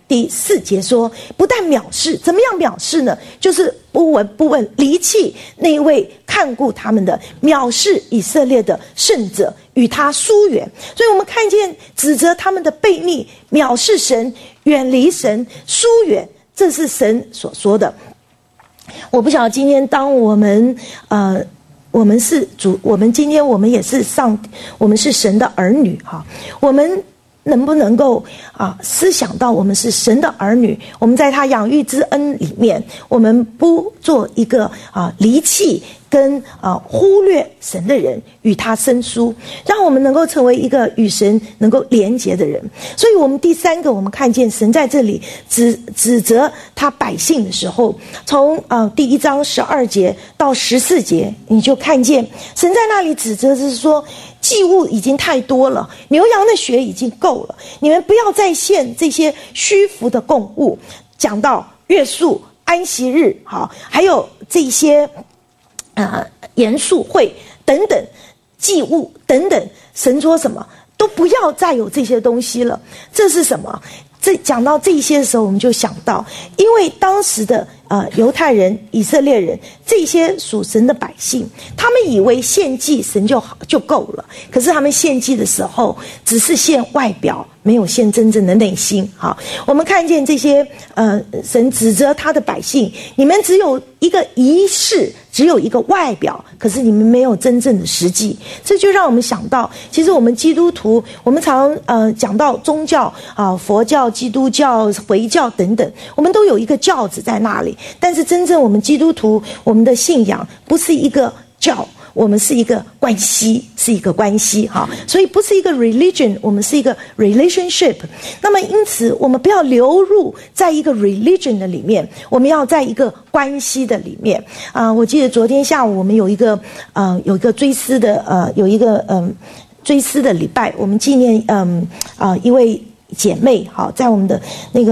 第4节说，不但藐视，怎么样藐视呢？就是不闻不问，离弃那一位看顾他们的，藐视以色列的圣者，与他疏远。所以我们看见指责他们的悖逆，藐视神，远离神，疏远，这是神所说的。我不晓得今天当我们是主，我们今天我们也是我们是神的儿女哈，我们能不能够思想到我们是神的儿女，我们在他养育之恩里面，我们不做一个离弃跟忽略神的人，与他生疏，让我们能够成为一个与神能够连结的人。所以我们第3个，我们看见神在这里指责他百姓的时候，从第1章12节到14节，你就看见神在那里指责是说，祭物已经太多了，牛羊的血已经够了，你们不要再献这些虚浮的供物。讲到月数、安息日，好，还有这些严肃会等等祭物等等，神说什么都不要再有这些东西了。这是什么？讲到这些的时候，我们就想到，因为当时的犹太人、以色列人，这些属神的百姓，他们以为献祭神就够了，可是他们献祭的时候只是献外表，没有献真正的内心。好，我们看见这些神指责他的百姓，你们只有一个仪式，只有一个外表，可是你们没有真正的实际。这就让我们想到，其实我们基督徒，我们常讲到宗教佛教、基督教、回教等等，我们都有一个教子在那里，但是真正我们基督徒，我们的信仰不是一个教，我们是一个关系，是一个关系哈，所以不是一个 religion， 我们是一个 relationship。那么因此，我们不要流入在一个 religion 的里面，我们要在一个关系的里面。我记得昨天下午我们有一个追思的追思的礼拜，我们纪念一位姐妹，好，在我们的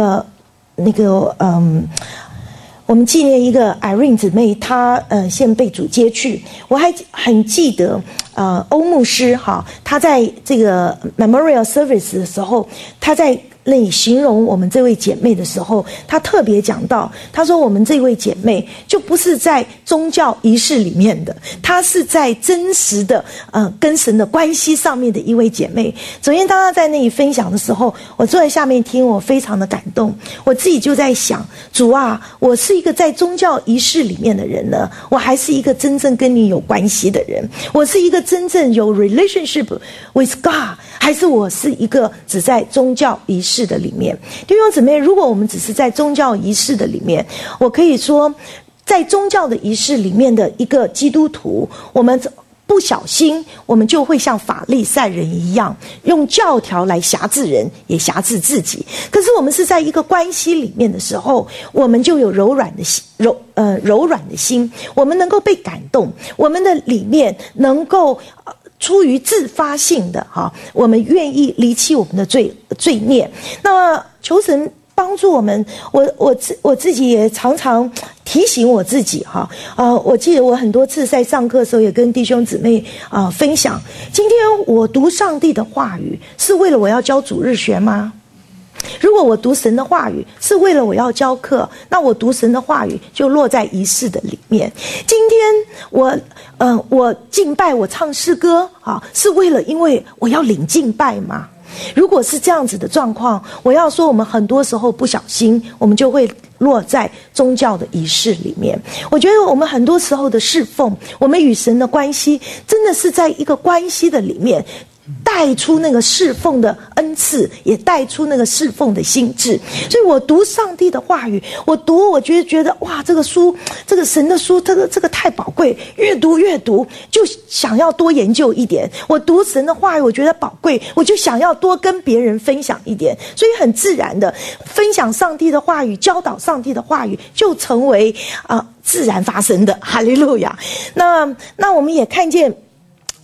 我们纪念一个 Irene 姊妹，她现被主接去。我还很记得欧牧师哈，他在这个 Memorial Service 的时候，他在那里形容我们这位姐妹的时候，他特别讲到，他说我们这位姐妹就不是在宗教仪式里面的，她是在真实的跟神的关系上面的一位姐妹。昨天当她在那里分享的时候，我坐在下面听，我非常的感动。我自己就在想，主啊，我是一个在宗教仪式里面的人呢，我还是一个真正跟你有关系的人？我是一个真正有 relationship with God， 还是我是一个只在宗教仪式的里面？弟兄姊妹，如果我们只是在宗教仪式的里面，我可以说，在宗教的仪式里面的一个基督徒，我们不小心，我们就会像法利赛人一样，用教条来辖制人，也辖制自己。可是我们是在一个关系里面的时候，我们就有柔软的心，我们能够被感动，我们的里面能够出于自发性的我们愿意离弃我们的罪孽。那么求神帮助我们，我自己也常常提醒我自己我记得我很多次在上课的时候也跟弟兄姊妹分享，今天我读上帝的话语是为了我要教主日学吗？如果我读神的话语是为了我要教课，那我读神的话语就落在仪式的里面。今天我敬拜，我唱诗歌是为了因为我要领敬拜吗？如果是这样子的状况，我要说我们很多时候不小心，我们就会落在宗教的仪式里面。我觉得我们很多时候的侍奉，我们与神的关系真的是在一个关系的里面，带出那个侍奉的恩赐，也带出那个侍奉的心智。所以我读上帝的话语，我觉得哇，这个书，这个神的书，这个太宝贵，越读就想要多研究一点。我读神的话语，我觉得宝贵，我就想要多跟别人分享一点。所以很自然的分享上帝的话语，教导上帝的话语，就成为自然发生的。哈利路亚。那我们也看见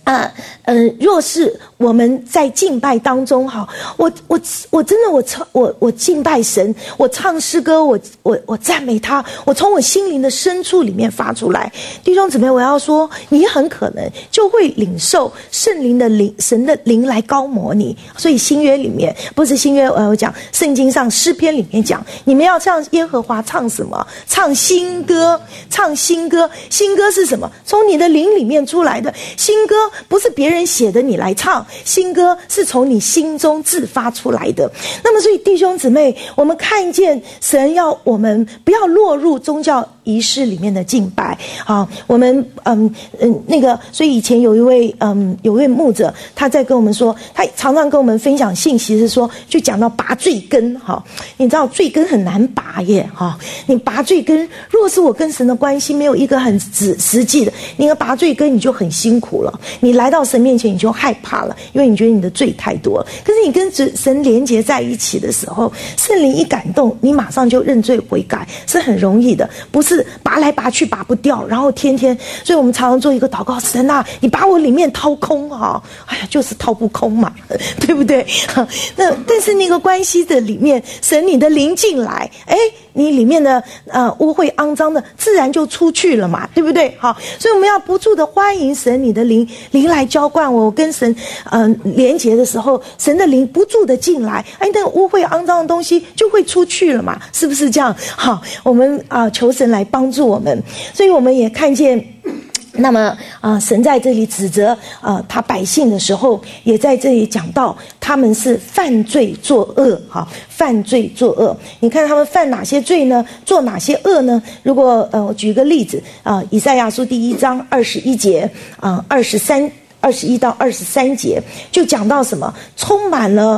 若是我们在敬拜当中，哈，我真的我敬拜神，我唱诗歌，我赞美他，我从我心灵的深处里面发出来。弟兄姊妹，我要说，你很可能就会领受圣灵的灵，神的灵来高摩你。所以新约里面，不是新约，我讲圣经上诗篇里面讲，你们要向耶和华唱什么？唱新歌，唱新歌。新歌是什么？从你的灵里面出来的。新歌不是别人写的你来唱，新歌是从你心中自发出来的。那么所以弟兄姊妹，我们看见神要我们不要落入宗教仪式里面的敬拜啊，我们所以以前有一位牧者，他在跟我们说，他常常跟我们分享信息是说，就讲到拔罪根哈，你知道罪根很难拔耶哈，你拔罪根，如果是我跟神的关系没有一个很实际的，你要拔罪根你就很辛苦了，你来到神面前你就害怕了，因为你觉得你的罪太多了。可是你跟神连结在一起的时候，圣灵一感动，你马上就认罪悔改，是很容易的，不是拔来拔去拔不掉，然后天天，所以我们常常做一个祷告，神啊，你把我里面掏空哈，哎呀，就是掏不空嘛，对不对？但是那个关系的里面，神你的灵进来，哎，你里面的污秽肮脏的自然就出去了嘛，对不对？好，所以我们要不住的欢迎神你的灵来浇灌我跟神连结的时候，神的灵不住的进来，哎，那个污秽肮脏的东西就会出去了嘛，是不是这样？好，我们求神来帮助我们。所以我们也看见，那么神在这里指责他百姓的时候，也在这里讲到他们是犯罪作恶，犯罪作恶。你看他们犯哪些罪呢？做哪些恶呢？如果我举一个例子以赛亚书第1章21节21到23节，就讲到什么？充满了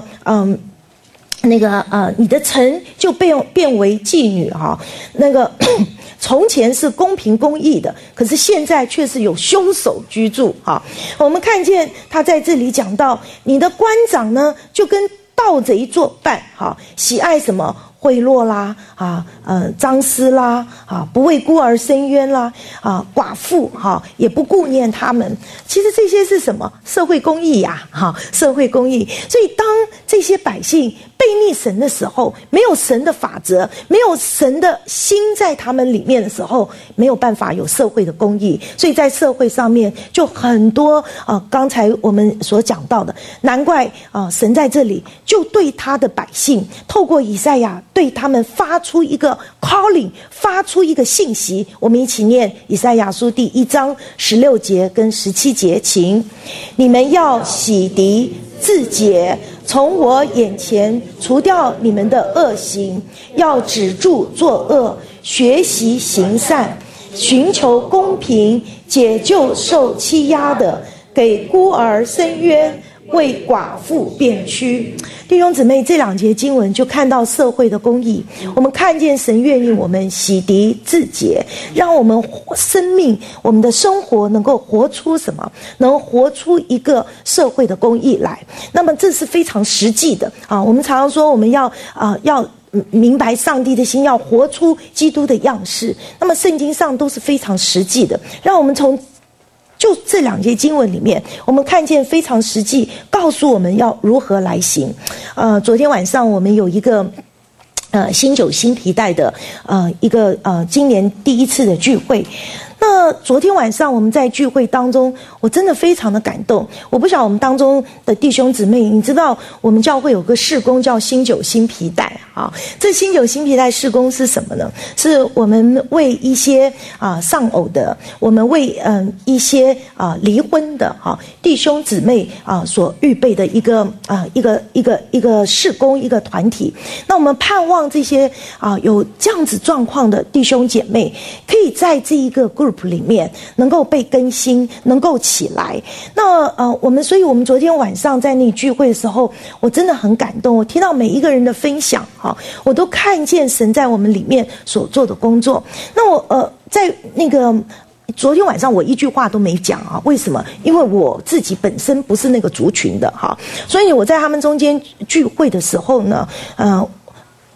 你的城就变为妓女哈，从前是公平公义的，可是现在却是有凶手居住哈。我们看见他在这里讲到，你的官长呢就跟盗贼作伴哈，喜爱什么？贿赂啦赃私啦不为孤儿伸冤啦寡妇也不顾念他们。其实这些是什么？社会公义呀社会公义。所以当这些百姓背逆神的时候，没有神的法则，没有神的心在他们里面的时候，没有办法有社会的公义。所以在社会上面就很多刚才我们所讲到的，难怪神在这里就对他的百姓透过以赛亚对他们发出一个 calling， 发出一个信息。我们一起念以赛亚书第1章16节跟17节，请你们要洗涤自洁，从我眼前除掉你们的恶行，要止住作恶，学习行善，寻求公平，解救受欺压的，给孤儿伸冤，为寡妇辩屈。弟兄姊妹，这2节经文就看到社会的公义。我们看见神愿意我们洗涤自洁，让我们生命我们的生活能够活出什么？能活出一个社会的公义来。那么这是非常实际的我们常常说我们要明白上帝的心，要活出基督的样式。那么圣经上都是非常实际的，让我们从就这2节经文里面，我们看见非常实际，告诉我们要如何来行。昨天晚上我们有一个新酒新皮带的一个今年第1次的聚会。那昨天晚上我们在聚会当中，我真的非常的感动。我不晓得我们当中的弟兄姊妹，你知道我们教会有个事工叫新酒新皮带这新酒新皮带事工是什么呢？是我们为一些丧偶的，我们为一些离婚的弟兄姊妹所预备的一个事工，一个团体。那我们盼望这些有这样子状况的弟兄姐妹，可以在这一个 group里面能够被更新，能够起来。那所以我们昨天晚上在那聚会的时候，我真的很感动。我听到每一个人的分享我都看见神在我们里面所做的工作。那我在那个昨天晚上我一句话都没讲为什么？因为我自己本身不是那个族群的所以我在他们中间聚会的时候呢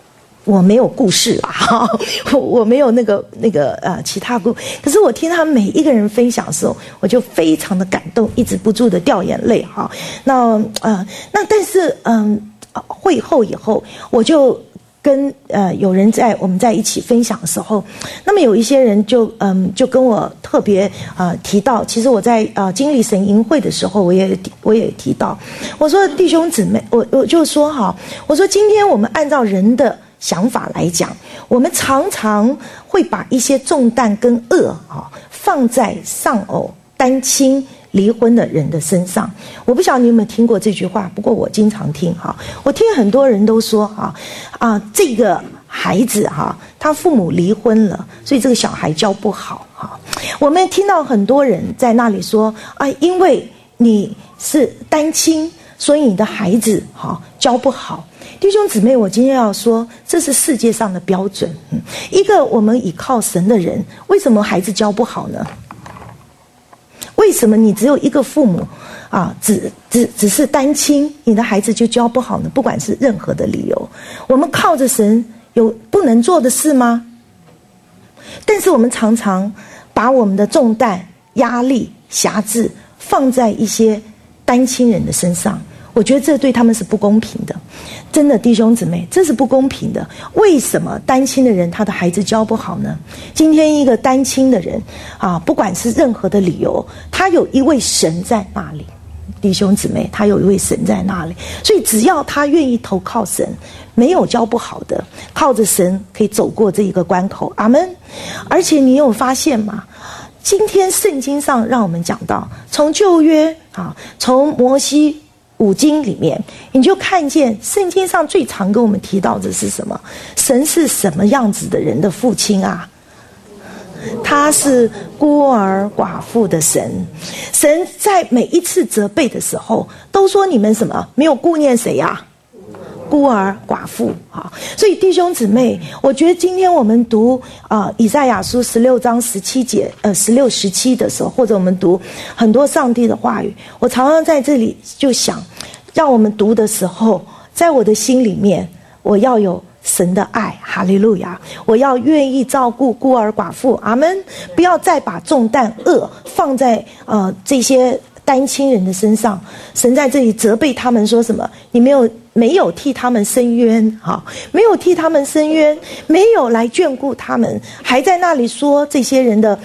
我没有故事啊，我没有那个其他故，可是我听他们每一个人分享的时候，我就非常的感动，一直不住的掉眼泪哈。那但是会后以后，我就跟有人我们在一起分享的时候，那么有一些人就跟我特别提到，其实我在经历神营会的时候，我也提到，我说弟兄姊妹，我就说哈，我说今天我们按照人的想法来讲，我们常常会把一些重担跟恶放在丧偶、单亲、离婚的人的身上。我不晓得你有没有听过这句话，不过我经常听哈。我听很多人都说这个孩子他父母离婚了，所以这个小孩教不好哈。我们听到很多人在那里说因为你是单亲，所以你的孩子教不好。弟兄姊妹，我今天要说，这是世界上的标准。一个我们倚靠神的人，为什么孩子教不好呢？为什么你只有一个父母只是单亲，你的孩子就教不好呢？不管是任何的理由，我们靠着神有不能做的事吗？但是我们常常把我们的重担、压力、辖制放在一些单亲人的身上，我觉得这对他们是不公平的。真的弟兄姊妹，这是不公平的。为什么单亲的人他的孩子教不好呢？今天一个单亲的人不管是任何的理由，他有一位神在那里。弟兄姊妹，他有一位神在那里，所以只要他愿意投靠神，没有教不好的，靠着神可以走过这一个关口。阿们。而且你有发现吗？今天圣经上让我们讲到，从旧约从摩西五经里面，你就看见圣经上最常跟我们提到的是什么？神是什么样子的人的父亲啊？他是孤儿寡妇的神。神在每一次责备的时候，都说你们什么？没有顾念谁呀？孤儿寡妇所以弟兄姊妹，我觉得今天我们读以赛亚书16章17节16、17的时候，或者我们读很多上帝的话语，我常常在这里就想，让我们读的时候，在我的心里面，我要有神的爱，哈利路亚！我要愿意照顾孤儿寡妇，阿们！不要再把重担恶放在这些单亲人的身上。神在这里责备他们说什么？你没有替他们伸冤，没有替他们伸冤，没有来眷顾他们，还在那里说这些人的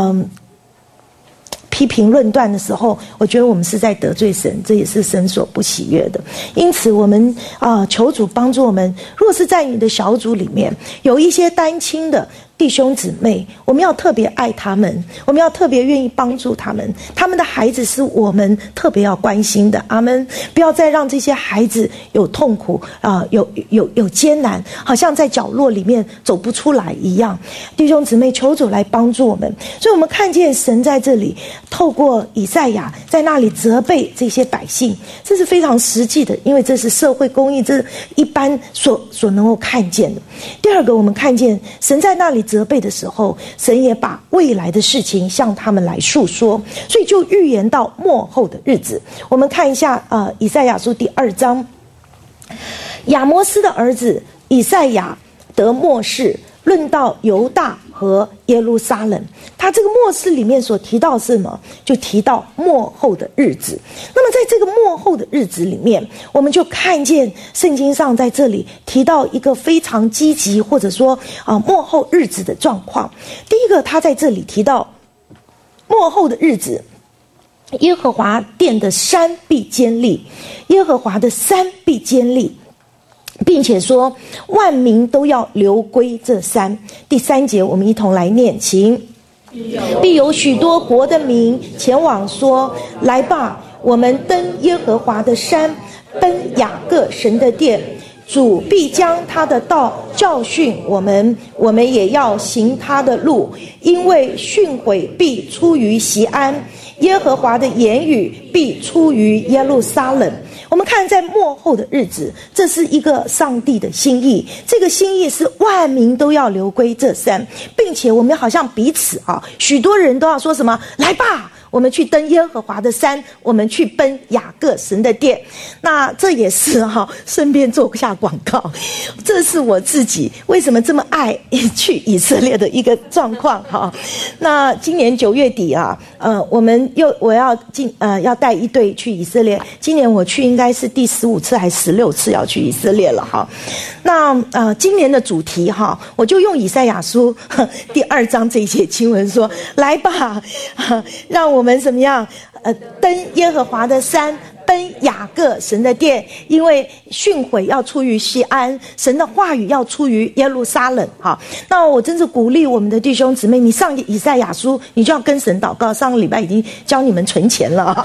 批评论断的时候，我觉得我们是在得罪神，这也是神所不喜悦的。因此我们求主帮助我们，如果是在你的小组里面有一些单亲的弟兄姊妹，我们要特别爱他们，我们要特别愿意帮助他们，他们的孩子是我们特别要关心的。阿们！不要再让这些孩子有痛苦有艰难，好像在角落里面走不出来一样。弟兄姊妹，求主来帮助我们。所以我们看见神在这里透过以赛亚在那里责备这些百姓，这是非常实际的，因为这是社会公义，这是一般所能够看见的。第二个，我们看见神在那里责备的时候，神也把未来的事情向他们来述说，所以就预言到末后的日子。我们看一下以赛亚书第2章，亚摩斯的儿子以赛亚得默示，论到犹大和耶路撒冷。他这个默示里面所提到是什么？就提到末后的日子。那么在这个末后的日子里面，我们就看见圣经上在这里提到一个非常积极，或者说末后日子的状况。第一个，他在这里提到末后的日子，耶和华殿的山必坚立，耶和华的山必坚立，并且说万民都要流归这山。第3节我们一同来念，请。必有许多国的民前往说，来吧，我们登耶和华的山，奔雅各神的殿。主必将他的道教训我们，我们也要行他的路，因为训诲必出于锡安，耶和华的言语必出于耶路撒冷。我们看在末后的日子，这是一个上帝的心意，这个心意是万民都要流归这山，并且我们好像彼此许多人都要说什么，来吧， 我们去登耶和华的山，我们去奔雅各神的殿。那这也是顺便做下广告，这是我自己为什么这么爱去以色列的一个状况那今年9月底我要带一队去以色列，今年我去应该是第15次还是16次要去以色列了那今年的主题我就用以赛亚书第2章这一节经文说，来吧让我们怎么样登耶和华的山，奔雅各神的殿，因为训诲要出于锡安，神的话语要出于耶路撒冷那我真是鼓励我们的弟兄姊妹，你上以赛亚书你就要跟神祷告，上个礼拜已经教你们存钱了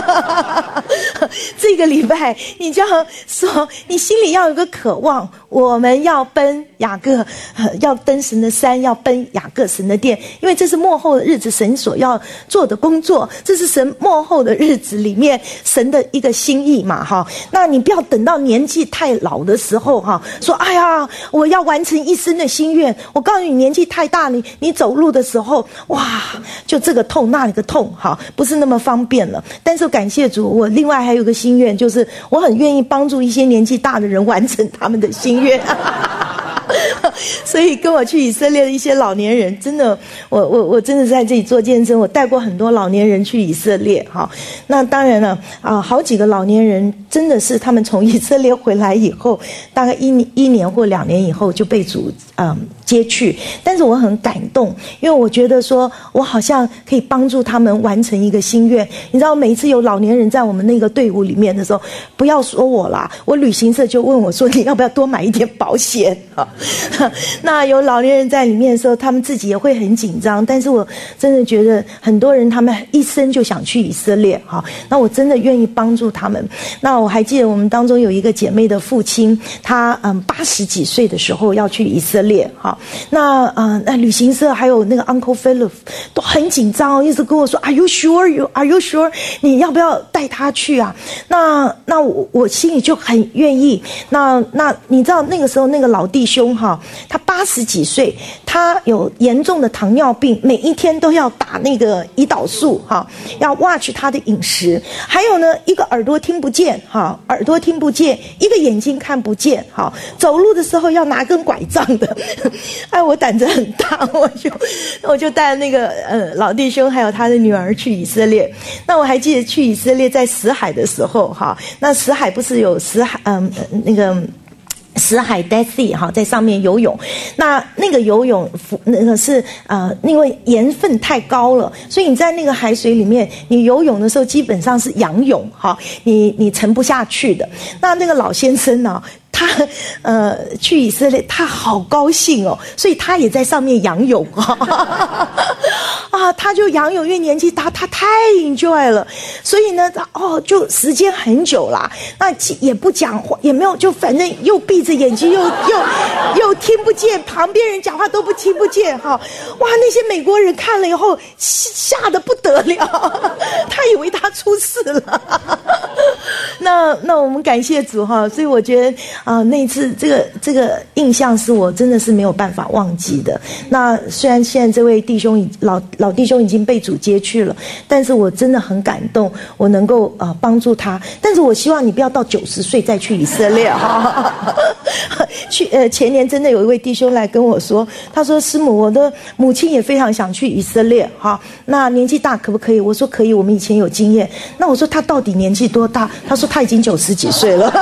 这个礼拜你就要说，你心里要有个渴望，我们要奔雅各要登神的山，要奔雅各神的殿，因为这是末后的日子神所要做的工作，这是神末后的日子里面神的一个心意嘛那你不要等到年纪太老的时候说哎呀我要完成一生的心愿，我告诉你年纪太大，你走路的时候哇就这个痛那个痛不是那么方便了。但是感谢主，我另外还有个心愿，就是我很愿意帮助一些年纪大的人完成他们的心愿所以跟我去以色列的一些老年人，真的我真的在这里做见证，我带过很多老年人去以色列那当然了好几个老年人真的是他们从以色列回来以后，大概一年或2年以后就被主接去，但是我很感动，因为我觉得说我好像可以帮助他们完成一个心愿。你知道每一次有老年人在我们那个队伍里面的时候，不要说我啦，我旅行社就问我说，你要不要多买一点保险那有老年人在里面的时候，他们自己也会很紧张，但是我真的觉得很多人他们一生就想去以色列那我真的愿意帮助他们。那我还记得我们当中有一个姐妹的父亲，他80几岁的时候要去以色列那旅行社还有那个 Uncle Philip 都很紧张一直跟我说 Are you sure 你要不要带他去啊？那我心里就很愿意。那你知道那个时候那个老弟兄他80几岁，他有严重的糖尿病，每一天都要打那个胰岛素要 watch 他的饮食，还有呢一个耳朵听不见一个眼睛看不见走路的时候要拿根拐杖的我胆子很大，我就带那个老弟兄还有他的女儿去以色列。那我还记得去以色列在死海的时候那死海不是有死海那个死海 Dead Sea 在上面游泳，那个游泳那个是因为盐分太高了，所以你在那个海水里面你游泳的时候基本上是仰泳你沉不下去的。那个老先生他去以色列他好高兴所以他也在上面仰泳他就仰泳，因为年纪大他太 enjoy 了，所以呢就时间很久啦，那也不讲话也没有，就反正又闭着眼睛又听不见，旁边人讲话都不听不见哇那些美国人看了以后吓得不得了他以为他出事了那我们感谢主所以我觉得那一次这个印象是我真的是没有办法忘记的。那虽然现在这位弟兄老弟兄已经被主接去了，但是我真的很感动，我能够帮助他。但是我希望你不要到90岁再去以色列前年真的有一位弟兄来跟我说，他说师母，我的母亲也非常想去以色列那年纪大可不可以？我说可以，我们以前有经验。那我说他到底年纪多大？他说他已经90几岁了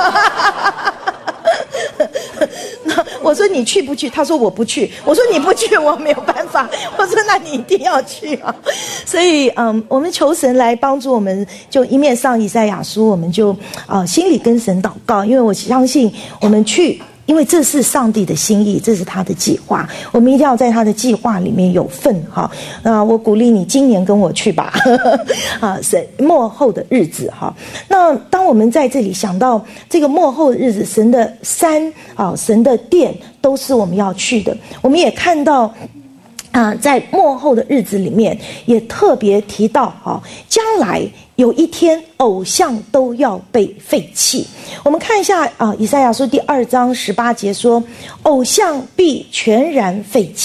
我说你去不去？他说我不去。我说你不去我没有办法。我说那你一定要去所以我们求神来帮助我们，就一面上以赛亚书，我们就心里跟神祷告，因为我相信我们去，因为这是上帝的心意，这是他的计划，我们一定要在他的计划里面有份那我鼓励你今年跟我去吧神末后的日子那当我们在这里想到这个末后的日子，神的山神的殿都是我们要去的。我们也看到在末后的日子里面也特别提到将来有一天偶像都要被废弃。我们看一下以赛亚书第2章18节说，偶像必全然废弃，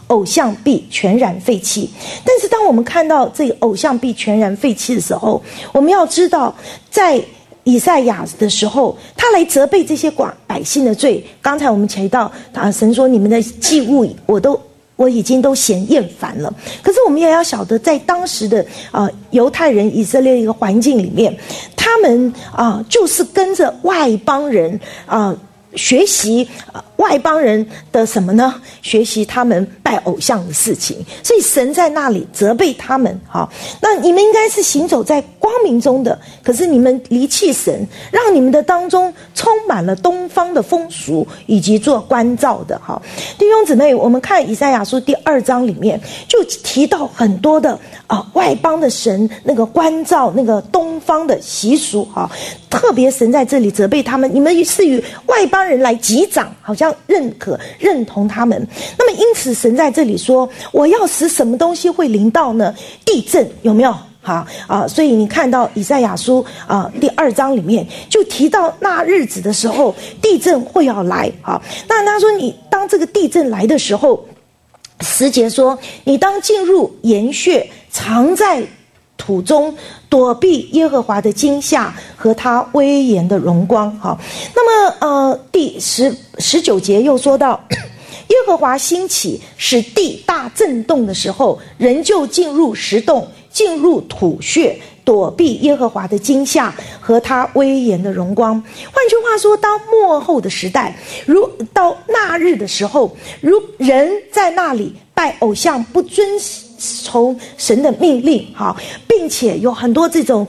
偶像必全然废弃。但是当我们看到这个偶像必全然废弃的时候，我们要知道在以赛亚的时候，他来责备这些百姓的罪。刚才我们提到神说你们的祭物我已经都嫌厌烦了。可是我们也要晓得，在当时的犹太人以色列一个环境里面，他们就是跟着外邦人学习外邦人的什么呢？学习他们拜偶像的事情。所以神在那里责备他们，那你们应该是行走在光明中的，可是你们离弃神，让你们的当中充满了东方的风俗以及做关照的。弟兄姊妹，我们看以赛亚书第2章里面就提到很多的外邦的神那个关照那个东方的习俗，特别神在这里责备他们，你们是与外邦人来击掌，好像认同他们。那么因此神在这里说，我要使什么东西会临到呢？地震，有没有？所以你看到以赛亚书第2章里面就提到那日子的时候，地震会要来。那他说你当这个地震来的时候，10节说你当进入岩穴，藏在土中，躲避耶和华的惊吓和他威严的荣光。那么第19节又说到耶和华兴起使地大震动的时候，人就进入石洞，进入土穴，躲避耶和华的惊吓和他威严的荣光。换句话说，到末后的时代，如到那日的时候，如人在那里拜偶像，不遵从神的命令，并且有很多这种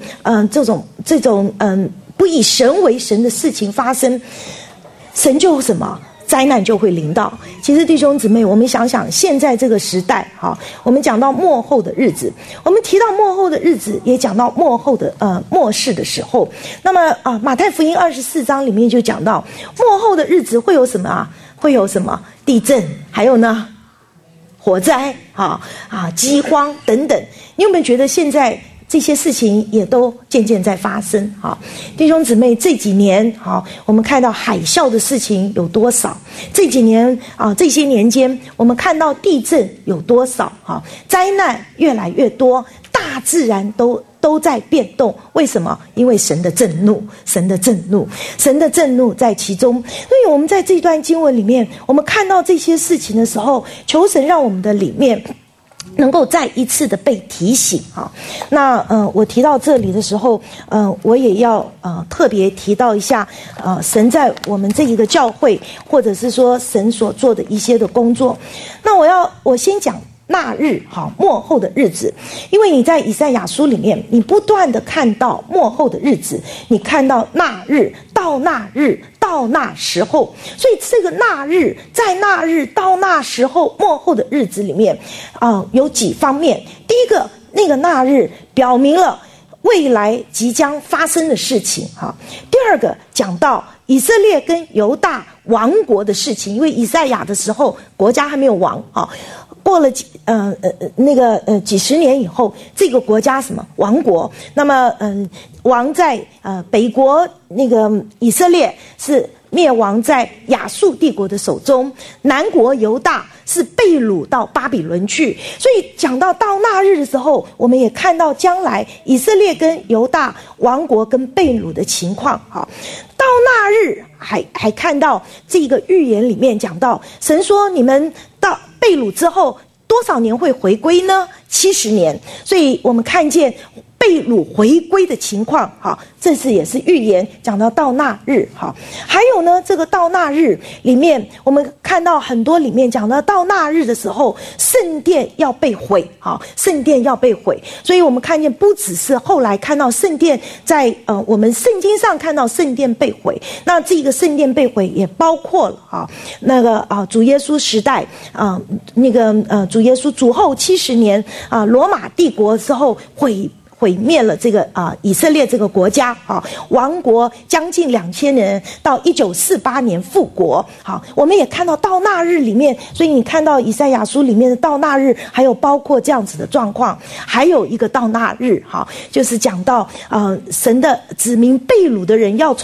不以神为神的事情发生，神就什么？灾难就会临到。其实弟兄姊妹，我们想想现在这个时代，我们讲到末后的日子，我们提到末后的日子，也讲到末后的末世的时候。那么马太福音24章里面就讲到末后的日子会有什么会有什么地震，还有呢火灾饥荒等等。你有没有觉得现在这些事情也都渐渐在发生？弟兄姊妹，这几年我们看到海啸的事情有多少？这几年这些年间我们看到地震有多少？灾难越来越多，大自然都在变动。为什么？因为神的震怒在其中。所以我们在这段经文里面，我们看到这些事情的时候，求神让我们的里面能够再一次的被提醒。那我提到这里的时候，我也要特别提到一下神在我们这一个教会，或者是说神所做的一些的工作。那我先讲那日，末后的日子。因为你在以赛亚书里面，你不断的看到末后的日子，你看到那日到那日到那时候。所以这个那日在那日到那时候末后的日子里面有几方面。第一个，那个那日表明了未来即将发生的事情。第二个，讲到以色列跟犹大亡国的事情。因为以赛亚的时候国家还没有亡，过了几十年以后，这个国家什么亡国。那么亡在北国那个以色列是灭亡在亚述帝国的手中，南国犹大是被掳到巴比伦去。所以讲到那日的时候，我们也看到将来以色列跟犹大亡国跟被掳的情况。到那日还看到这个预言里面讲到，神说你们到被掳之后多少年会回归呢？70年。所以我们看见被掳回归的情况，这次也是预言，讲到那日。还有呢，这个到那日里面，我们看到很多里面讲到那日的时候，圣殿要被毁，圣殿要被毁。所以我们看见不只是后来看到圣殿在我们圣经上看到圣殿被毁，那这个圣殿被毁也包括了那个主耶稣时代主耶稣主后70年罗马帝国之后毁灭了这个以色列这个国家亡国将近2000年，到1948年复国。我们也看到那日里面，所以你看到以赛亚书里面的到那日，还有包括这样子的状况。还有一个到那日就是讲到神的子民被掳的人要从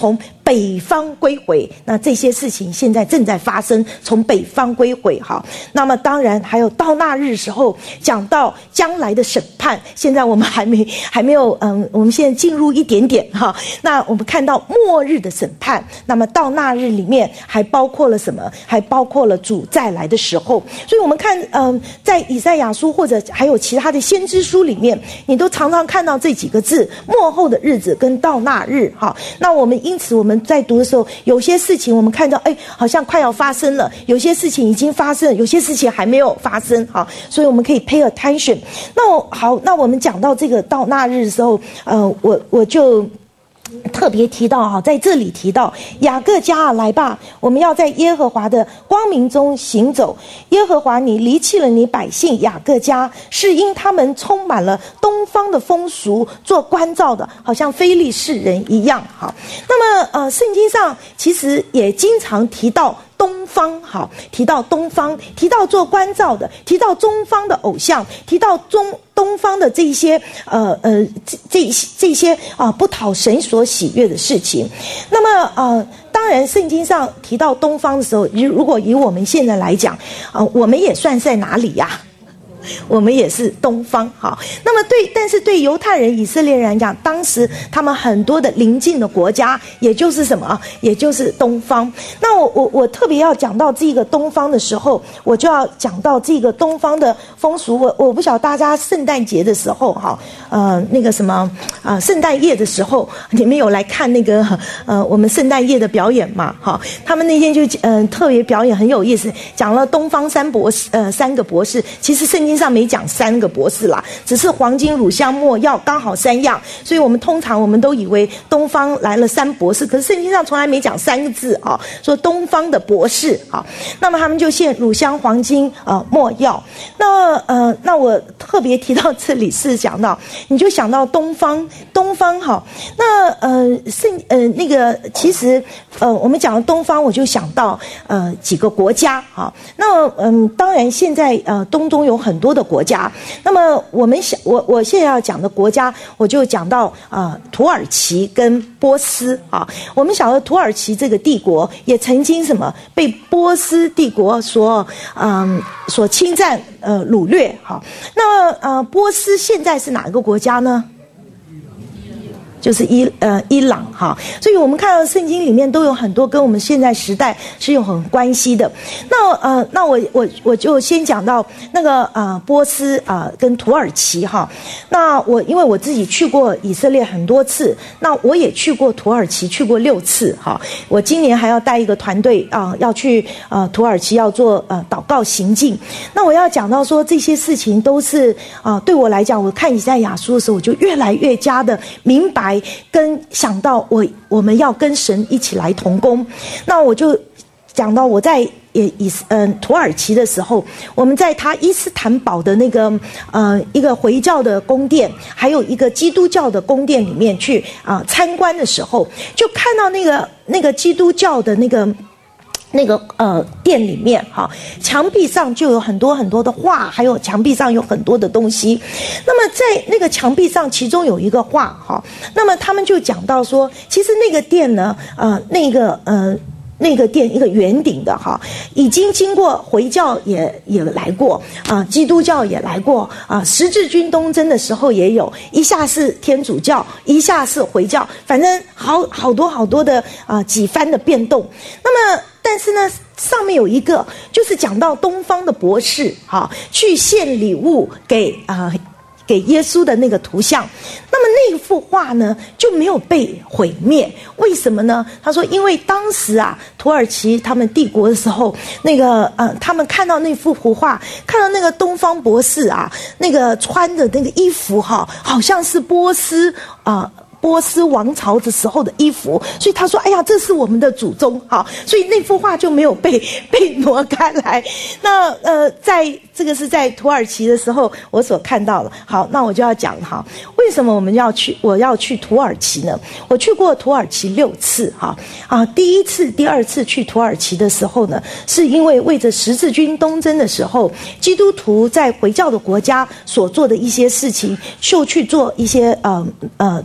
北方归回。那这些事情现在正在发生，从北方归回。好，那么当然还有到那日时候讲到将来的审判，现在我们还没有我们现在进入一点点哈。那我们看到末日的审判，那么到那日里面还包括了什么？还包括了主再来的时候。所以我们看在以赛亚书或者还有其他的先知书里面，你都常常看到这几个字：末后的日子跟到那日。哈，那我们因此我们在读的时候，有些事情我们看到好像快要发生了，有些事情已经发生了，有些事情还没有发生。好，所以我们可以 pay attention。那我们讲到这个到那日的时候，我就特别提到在这里提到雅各家来吧，我们要在耶和华的光明中行走。耶和华，你离弃了你百姓雅各家，是因他们充满了东方的风俗，做关照的，好像非利士人一样。好，那么圣经上其实也经常提到东方，好，提到东方，提到做关照的，提到中方的偶像，提到东方的这些这些不讨神所喜悦的事情。那么当然圣经上提到东方的时候，如果以我们现在来讲我们也算在哪里呀？我们也是东方。好，那么但是对犹太人以色列人来讲，当时他们很多的邻近的国家也就是什么，也就是东方。那我特别要讲到这个东方的时候，我就要讲到这个东方的风俗。我不晓得大家圣诞节的时候那个什么圣诞夜的时候，你们有来看那个我们圣诞夜的表演嘛？好，他们那天就特别表演很有意思，讲了东方三个博士。其实圣经上没讲3个博士啦，只是黄金、乳香、没药，刚好3样。所以我们通常都以为东方来了3博士，可是圣经上从来没讲3个字说东方的博士。好，那么他们就献乳香、黄金、没药。那我特别提到这里是讲到，你就想到东方好。那那个其实我们讲的东方，我就想到几个国家。好，那当然现在东中有很多的国家。那么我现在要讲的国家，我就讲到土耳其跟波斯。我们晓得土耳其这个帝国也曾经被波斯帝国所侵占掳掠。好，那么波斯现在是哪个国家呢？就是伊朗。哈，所以我们看到圣经里面都有很多跟我们现在时代是有很关系的。那我就先讲到那个波斯跟土耳其。哈，那因为我自己去过以色列很多次，那我也去过土耳其，去过6次。哈，我今年还要带一个团队要去土耳其要做祷告行进。那我要讲到说这些事情都是对我来讲，我看以赛亚书的时候，我就越来越加的明白。跟想到我们要跟神一起来同工。那我就讲到我在土耳其的时候，我们在他伊斯坦堡的那个一个回教的宫殿，还有一个基督教的宫殿里面去参观的时候，就看到那个基督教的那个店里面，墙壁上就有很多很多的画，还有墙壁上有很多的东西。那么在那个墙壁上，其中有一个画，那么他们就讲到说，其实那个店呢，那个店一个圆顶的已经经过回教也来过基督教也来过十字军东征的时候也有，一下是天主教，一下是回教，反正好多的几番的变动。那么但是呢，上面有一个就是讲到东方的博士去献礼物给耶稣的那个图像。那么那幅画呢就没有被毁灭，为什么呢？他说因为当时土耳其他们帝国的时候，那个他们看到那幅图画，看到那个东方博士那个穿的那个衣服好像是波斯王朝的时候的衣服，所以他说哎呀，这是我们的祖宗。好，所以那幅画就没有被挪开来。那这个是在土耳其的时候我所看到的。好，那我就要讲为什么我要去土耳其呢？我去过土耳其6次。第1次第2次去土耳其的时候呢，是因为为着十字军东征的时候，基督徒在回教的国家所做的一些事情，就去做一些祷告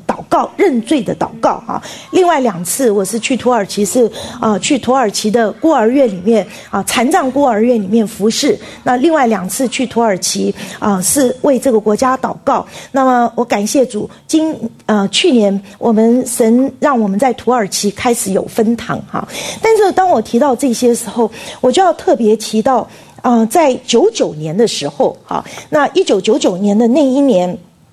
要认罪的祷告哈。另外2次我是去土耳其，是去土耳其的孤儿院里面残障孤儿院里面服侍。那另外2次去土耳其是为这个国家祷告。那么我感谢主，去年我们神让我们在土耳其开始有分堂哈。但是当我提到这些时候，我就要特别提到在99年的时候那1999年的那一年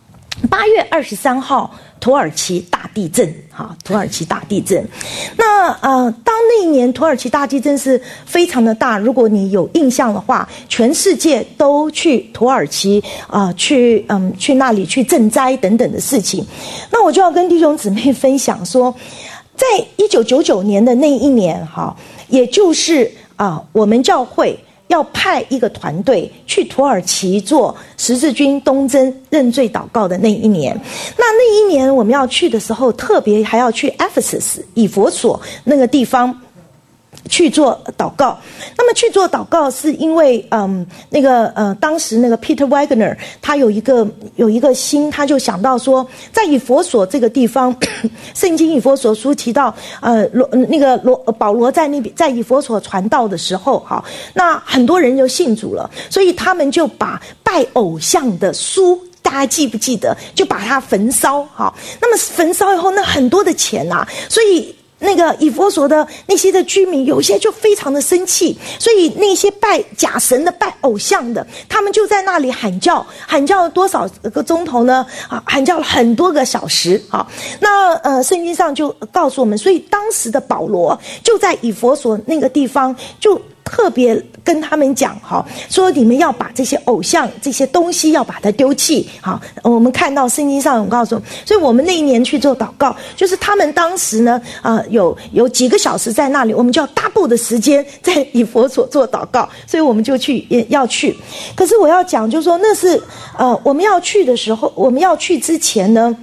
8月23号土耳其大地震土耳其大地震。那当那一年土耳其大地震是非常的大，如果你有印象的话，全世界都去土耳其去那里去赈灾等等的事情。那我就要跟弟兄姊妹分享说，在1999年的那一年也就是我们教会要派一个团队去土耳其做十字军东征认罪祷告的那一年。那一年我们要去的时候，特别还要去 Ephesus 以弗所那个地方去做祷告。那么去做祷告是因为当时那个 Peter Wagner 他有一个心，他就想到说，在以弗所这个地方圣经以弗所书提到保罗在那边在以弗所传道的时候那很多人就信主了，所以他们就把拜偶像的书，大家记不记得，就把它焚烧那么焚烧以后，那很多的钱所以那个以弗所的那些的居民有些就非常的生气，所以那些拜假神的拜偶像的，他们就在那里喊叫了多少个钟头呢？喊叫了很多个小时那圣经上就告诉我们，所以当时的保罗就在以弗所那个地方就特别跟他们讲说你们要把这些偶像这些东西要把它丢弃我们看到圣经上有告诉我们，所以我们那一年去做祷告，就是他们当时呢有几个小时在那里，我们就要double的时间在以弗所做祷告，所以我们就要去。可是我要讲就是说，那是我们要去的时候，我们要去之前呢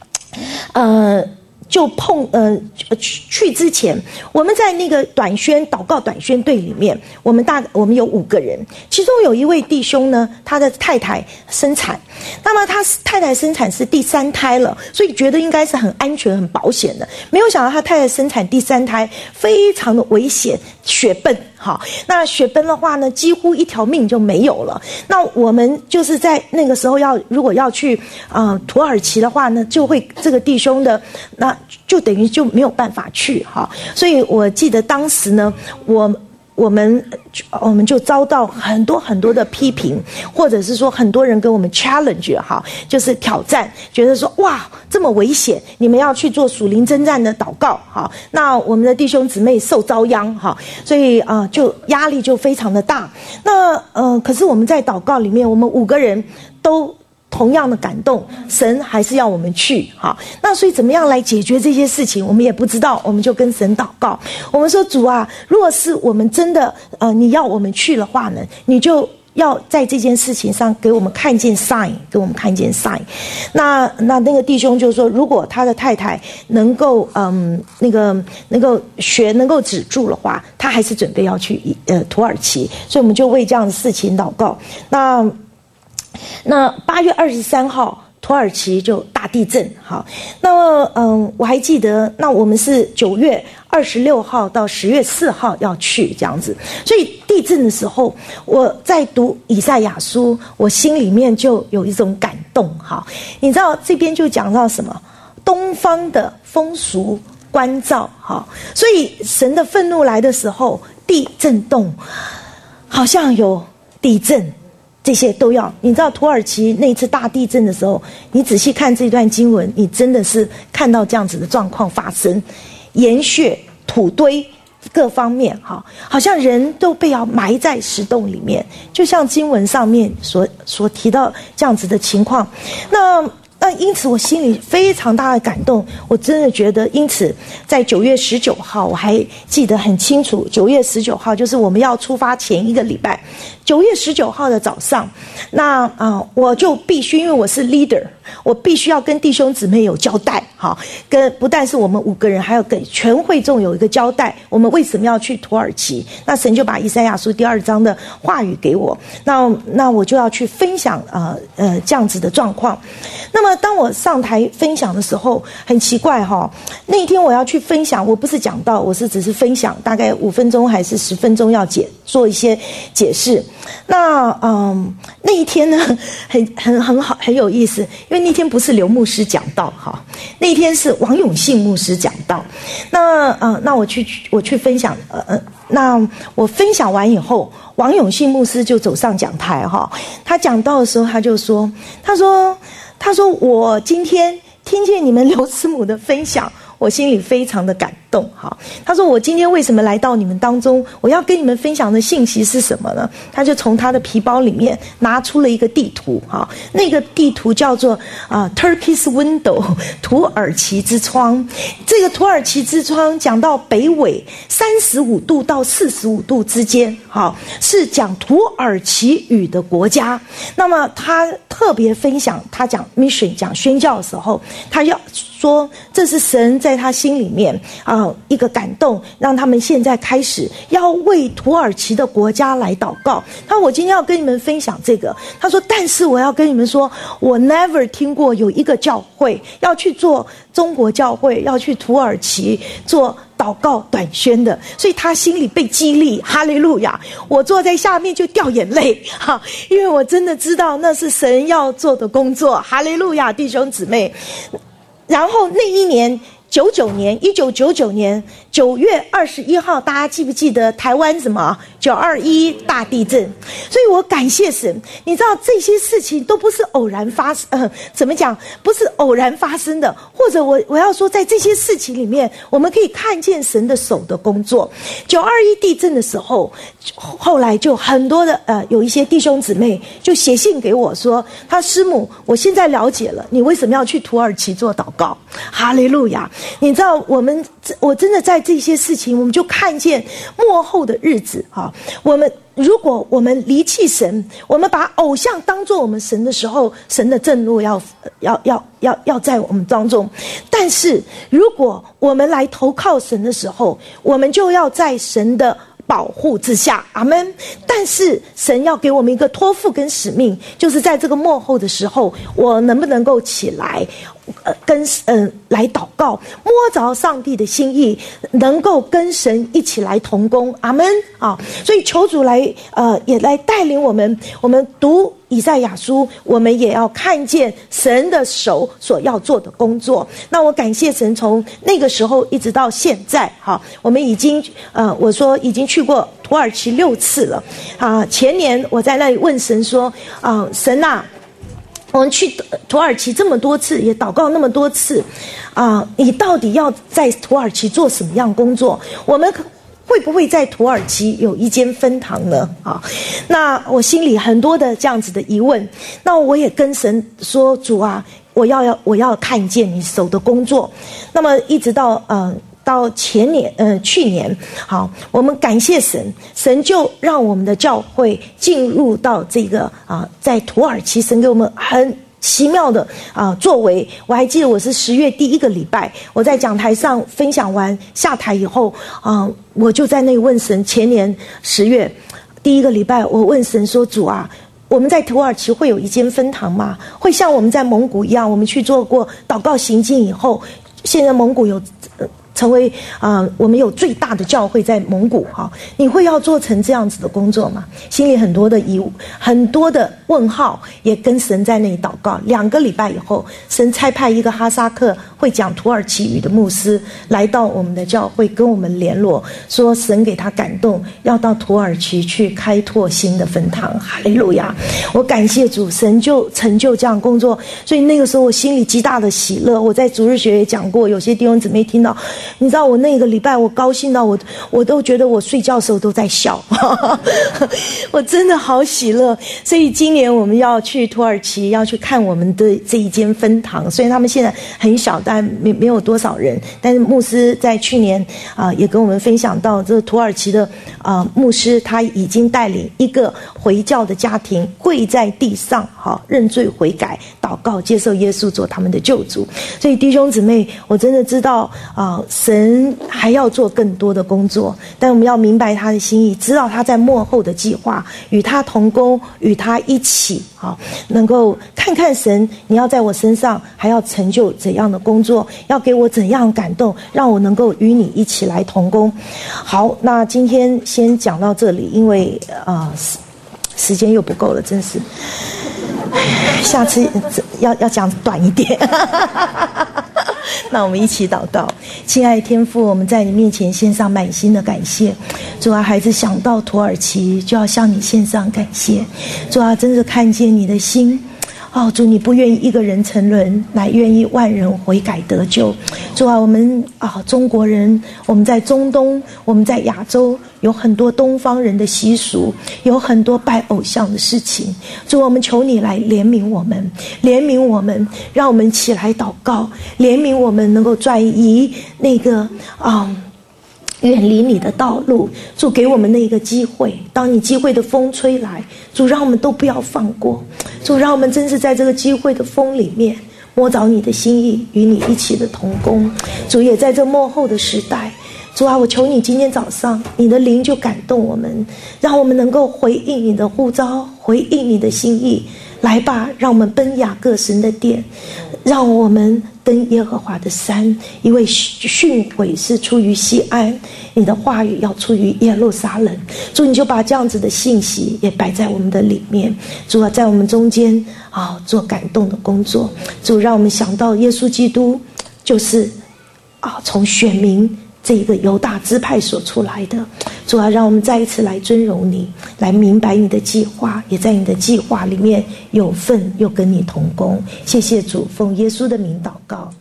去之前，我们在那个祷告短宣队里面，我们有5个人，其中有一位弟兄呢，他的太太生产，那么他太太生产是第3胎了，所以觉得应该是很安全很保险的，没有想到他太太生产第3胎非常的危险，血崩那血崩的话呢，几乎一条命就没有了。那我们就是在那个时候如果要去土耳其的话呢，就会这个弟兄的那就等于就没有办法去所以我记得当时呢，我们就遭到很多很多的批评，或者是说很多人跟我们 challenge 就是挑战，觉得说哇这么危险，你们要去做属灵征战的祷告那我们的弟兄姊妹受遭殃所以就压力就非常的大。那可是我们在祷告里面，我们5个人都同样的感动，神还是要我们去那所以怎么样来解决这些事情，我们也不知道，我们就跟神祷告，我们说主啊，如果是我们真的你要我们去的话呢，你就要在这件事情上给我们看见 sign， 给我们看见 sign。 那个弟兄就说，如果他的太太能够血能够止住的话，他还是准备要去土耳其，所以我们就为这样的事情祷告。那8月23号土耳其就大地震那么我还记得，那我们是9月26号到10月4号要去这样子，所以地震的时候我在读以赛亚书，我心里面就有一种感动你知道这边就讲到什么东方的风俗关照所以神的愤怒来的时候，地震动，好像有地震，这些都要。你知道土耳其那次大地震的时候，你仔细看这段经文，你真的是看到这样子的状况发生，岩穴土堆各方面好像人都被要埋在石洞里面，就像经文上面所提到这样子的情况。那因此我心里非常大的感动，我真的觉得，因此在9月19号我还记得很清楚，9月19号就是我们要出发前1个礼拜，9月19号的早上，那我就必须，因为我是 leader， 我必须要跟弟兄姊妹有交代跟不但是我们5个人，还要跟全会众有一个交代，我们为什么要去土耳其。那神就把以赛亚书第2章的话语给我，那我就要去分享这样子的状况。那么么当我上台分享的时候，很奇怪那一天我要去分享，我不是讲道，我是只是分享，大概5分钟还是10分钟要做一些解释。那那一天呢很好，很有意思，因为那天不是刘牧师讲道那一天是王永信牧师讲道。那我去分享那我分享完以后，王永信牧师就走上讲台他讲道的时候他就说，他说我今天听见你们刘师母的分享，我心里非常的感动他说我今天为什么来到你们当中，我要跟你们分享的信息是什么呢？他就从他的皮包里面拿出了一个地图那个地图叫做Turkey's Window 土耳其之窗。这个土耳其之窗讲到北纬35度到45度之间是讲土耳其语的国家。那么他特别分享，他讲 mission 讲宣教的时候，他要说这是神在他心里面一个感动，让他们现在开始要为土耳其的国家来祷告。他说我今天要跟你们分享这个，他说但是我要跟你们说，我 never 听过有一个教会要去做中国教会要去土耳其做祷告短宣的，所以他心里被激励，哈利路亚！我坐在下面就掉眼泪因为我真的知道那是神要做的工作，哈利路亚，弟兄姊妹。然后那一年1999年9月21号，大家记不记得台湾什么921大地震？所以我感谢神，你知道这些事情都不是偶然发生，怎么讲？不是偶然发生的，或者我要说，在这些事情里面，我们可以看见神的手的工作。921地震的时候，后来就很多的有一些弟兄姊妹就写信给我说，他师母，我现在了解了你为什么要去土耳其做祷告，哈利路亚！你知道我真的在这些事情，我们就看见末后的日子如果我们离弃神，我们把偶像当作我们神的时候，神的震怒要在我们当中。但是如果我们来投靠神的时候，我们就要在神的保护之下，阿们。但是神要给我们一个托付跟使命，就是在这个末后的时候，我能不能够起来来祷告，摸着上帝的心意，能够跟神一起来同工，阿们所以求主也来带领我们读以赛亚书，我们也要看见神的手所要做的工作。那我感谢神，从那个时候一直到现在我们已经我说已经去过土耳其6次了前年我在那里问神说神啊，我们去土耳其这么多次，也祷告那么多次你到底要在土耳其做什么样工作？我们会不会在土耳其有一间分堂呢？那我心里很多的这样子的疑问。那我也跟神说，主啊，我要看见你手的工作。那么一直到去年我们感谢神，神就让我们的教会进入到这个在土耳其，神给我们很奇妙的作为。我还记得我是10月第1个礼拜，我在讲台上分享完下台以后我就在那里问神，前年10月第1个礼拜，我问神说，主啊，我们在土耳其会有一间分堂吗？会像我们在蒙古一样，我们去做过祷告行进以后，现在蒙古有成为我们有最大的教会在蒙古你会要做成这样子的工作吗？心里很多的很多的问号，也跟神在那里祷告。2个礼拜以后，神差派一个哈萨克会讲土耳其语的牧师来到我们的教会，跟我们联络，说神给他感动，要到土耳其去开拓新的分堂。哈利路亚！我感谢主，神就成就这样工作。所以那个时候我心里极大的喜乐。我在主日学也讲过，有些弟兄姊妹听到，你知道我那个礼拜我高兴到我都觉得我睡觉的时候都在笑我真的好喜乐。所以今年我们要去土耳其，要去看我们的这一间分堂。虽然他们现在很小，但没有多少人，但是牧师在去年也跟我们分享到，这个土耳其的牧师他已经带领一个回教的家庭跪在地上认罪悔改祷告，接受耶稣做他们的救主。所以弟兄姊妹，我真的知道神还要做更多的工作，但我们要明白他的心意，知道他在末后的计划，与他同工，与他一起，能够看看神你要在我身上还要成就怎样的工作，要给我怎样感动，让我能够与你一起来同工。好，那今天先讲到这里，因为时间又不够了，真是下次要讲短一点。那我们一起祷告。亲爱的天父，我们在你面前献上满心的感谢。主啊，孩子想到土耳其就要向你献上感谢。主啊，真是看见你的心，主，你不愿意一个人沉沦，乃愿意万人悔改得救。主啊，我们中国人，我们在中东，我们在亚洲，有很多东方人的习俗，有很多拜偶像的事情。主，我们求你来怜悯我们，怜悯我们，让我们起来祷告，怜悯我们能够转移那个远离你的道路。主，给我们那个机会，当你机会的风吹来，主，让我们都不要放过。主，让我们真是在这个机会的风里面摸着你的心意，与你一起的同工。主，也在这末后的时代，主啊，我求你今天早上你的灵就感动我们，让我们能够回应你的呼召，回应你的心意。来吧，让我们奔雅各神的殿，让我们登耶和华的山，因为训诲是出于西安，你的话语要出于耶路撒冷。主，你就把这样子的信息也摆在我们的里面。主啊，在我们中间做感动的工作。主，让我们想到耶稣基督就是从选民这一个犹大支派所出来的。主啊，让我们再一次来尊荣你，来明白你的计划，也在你的计划里面有份，又跟你同工。谢谢主，奉耶稣的名祷告。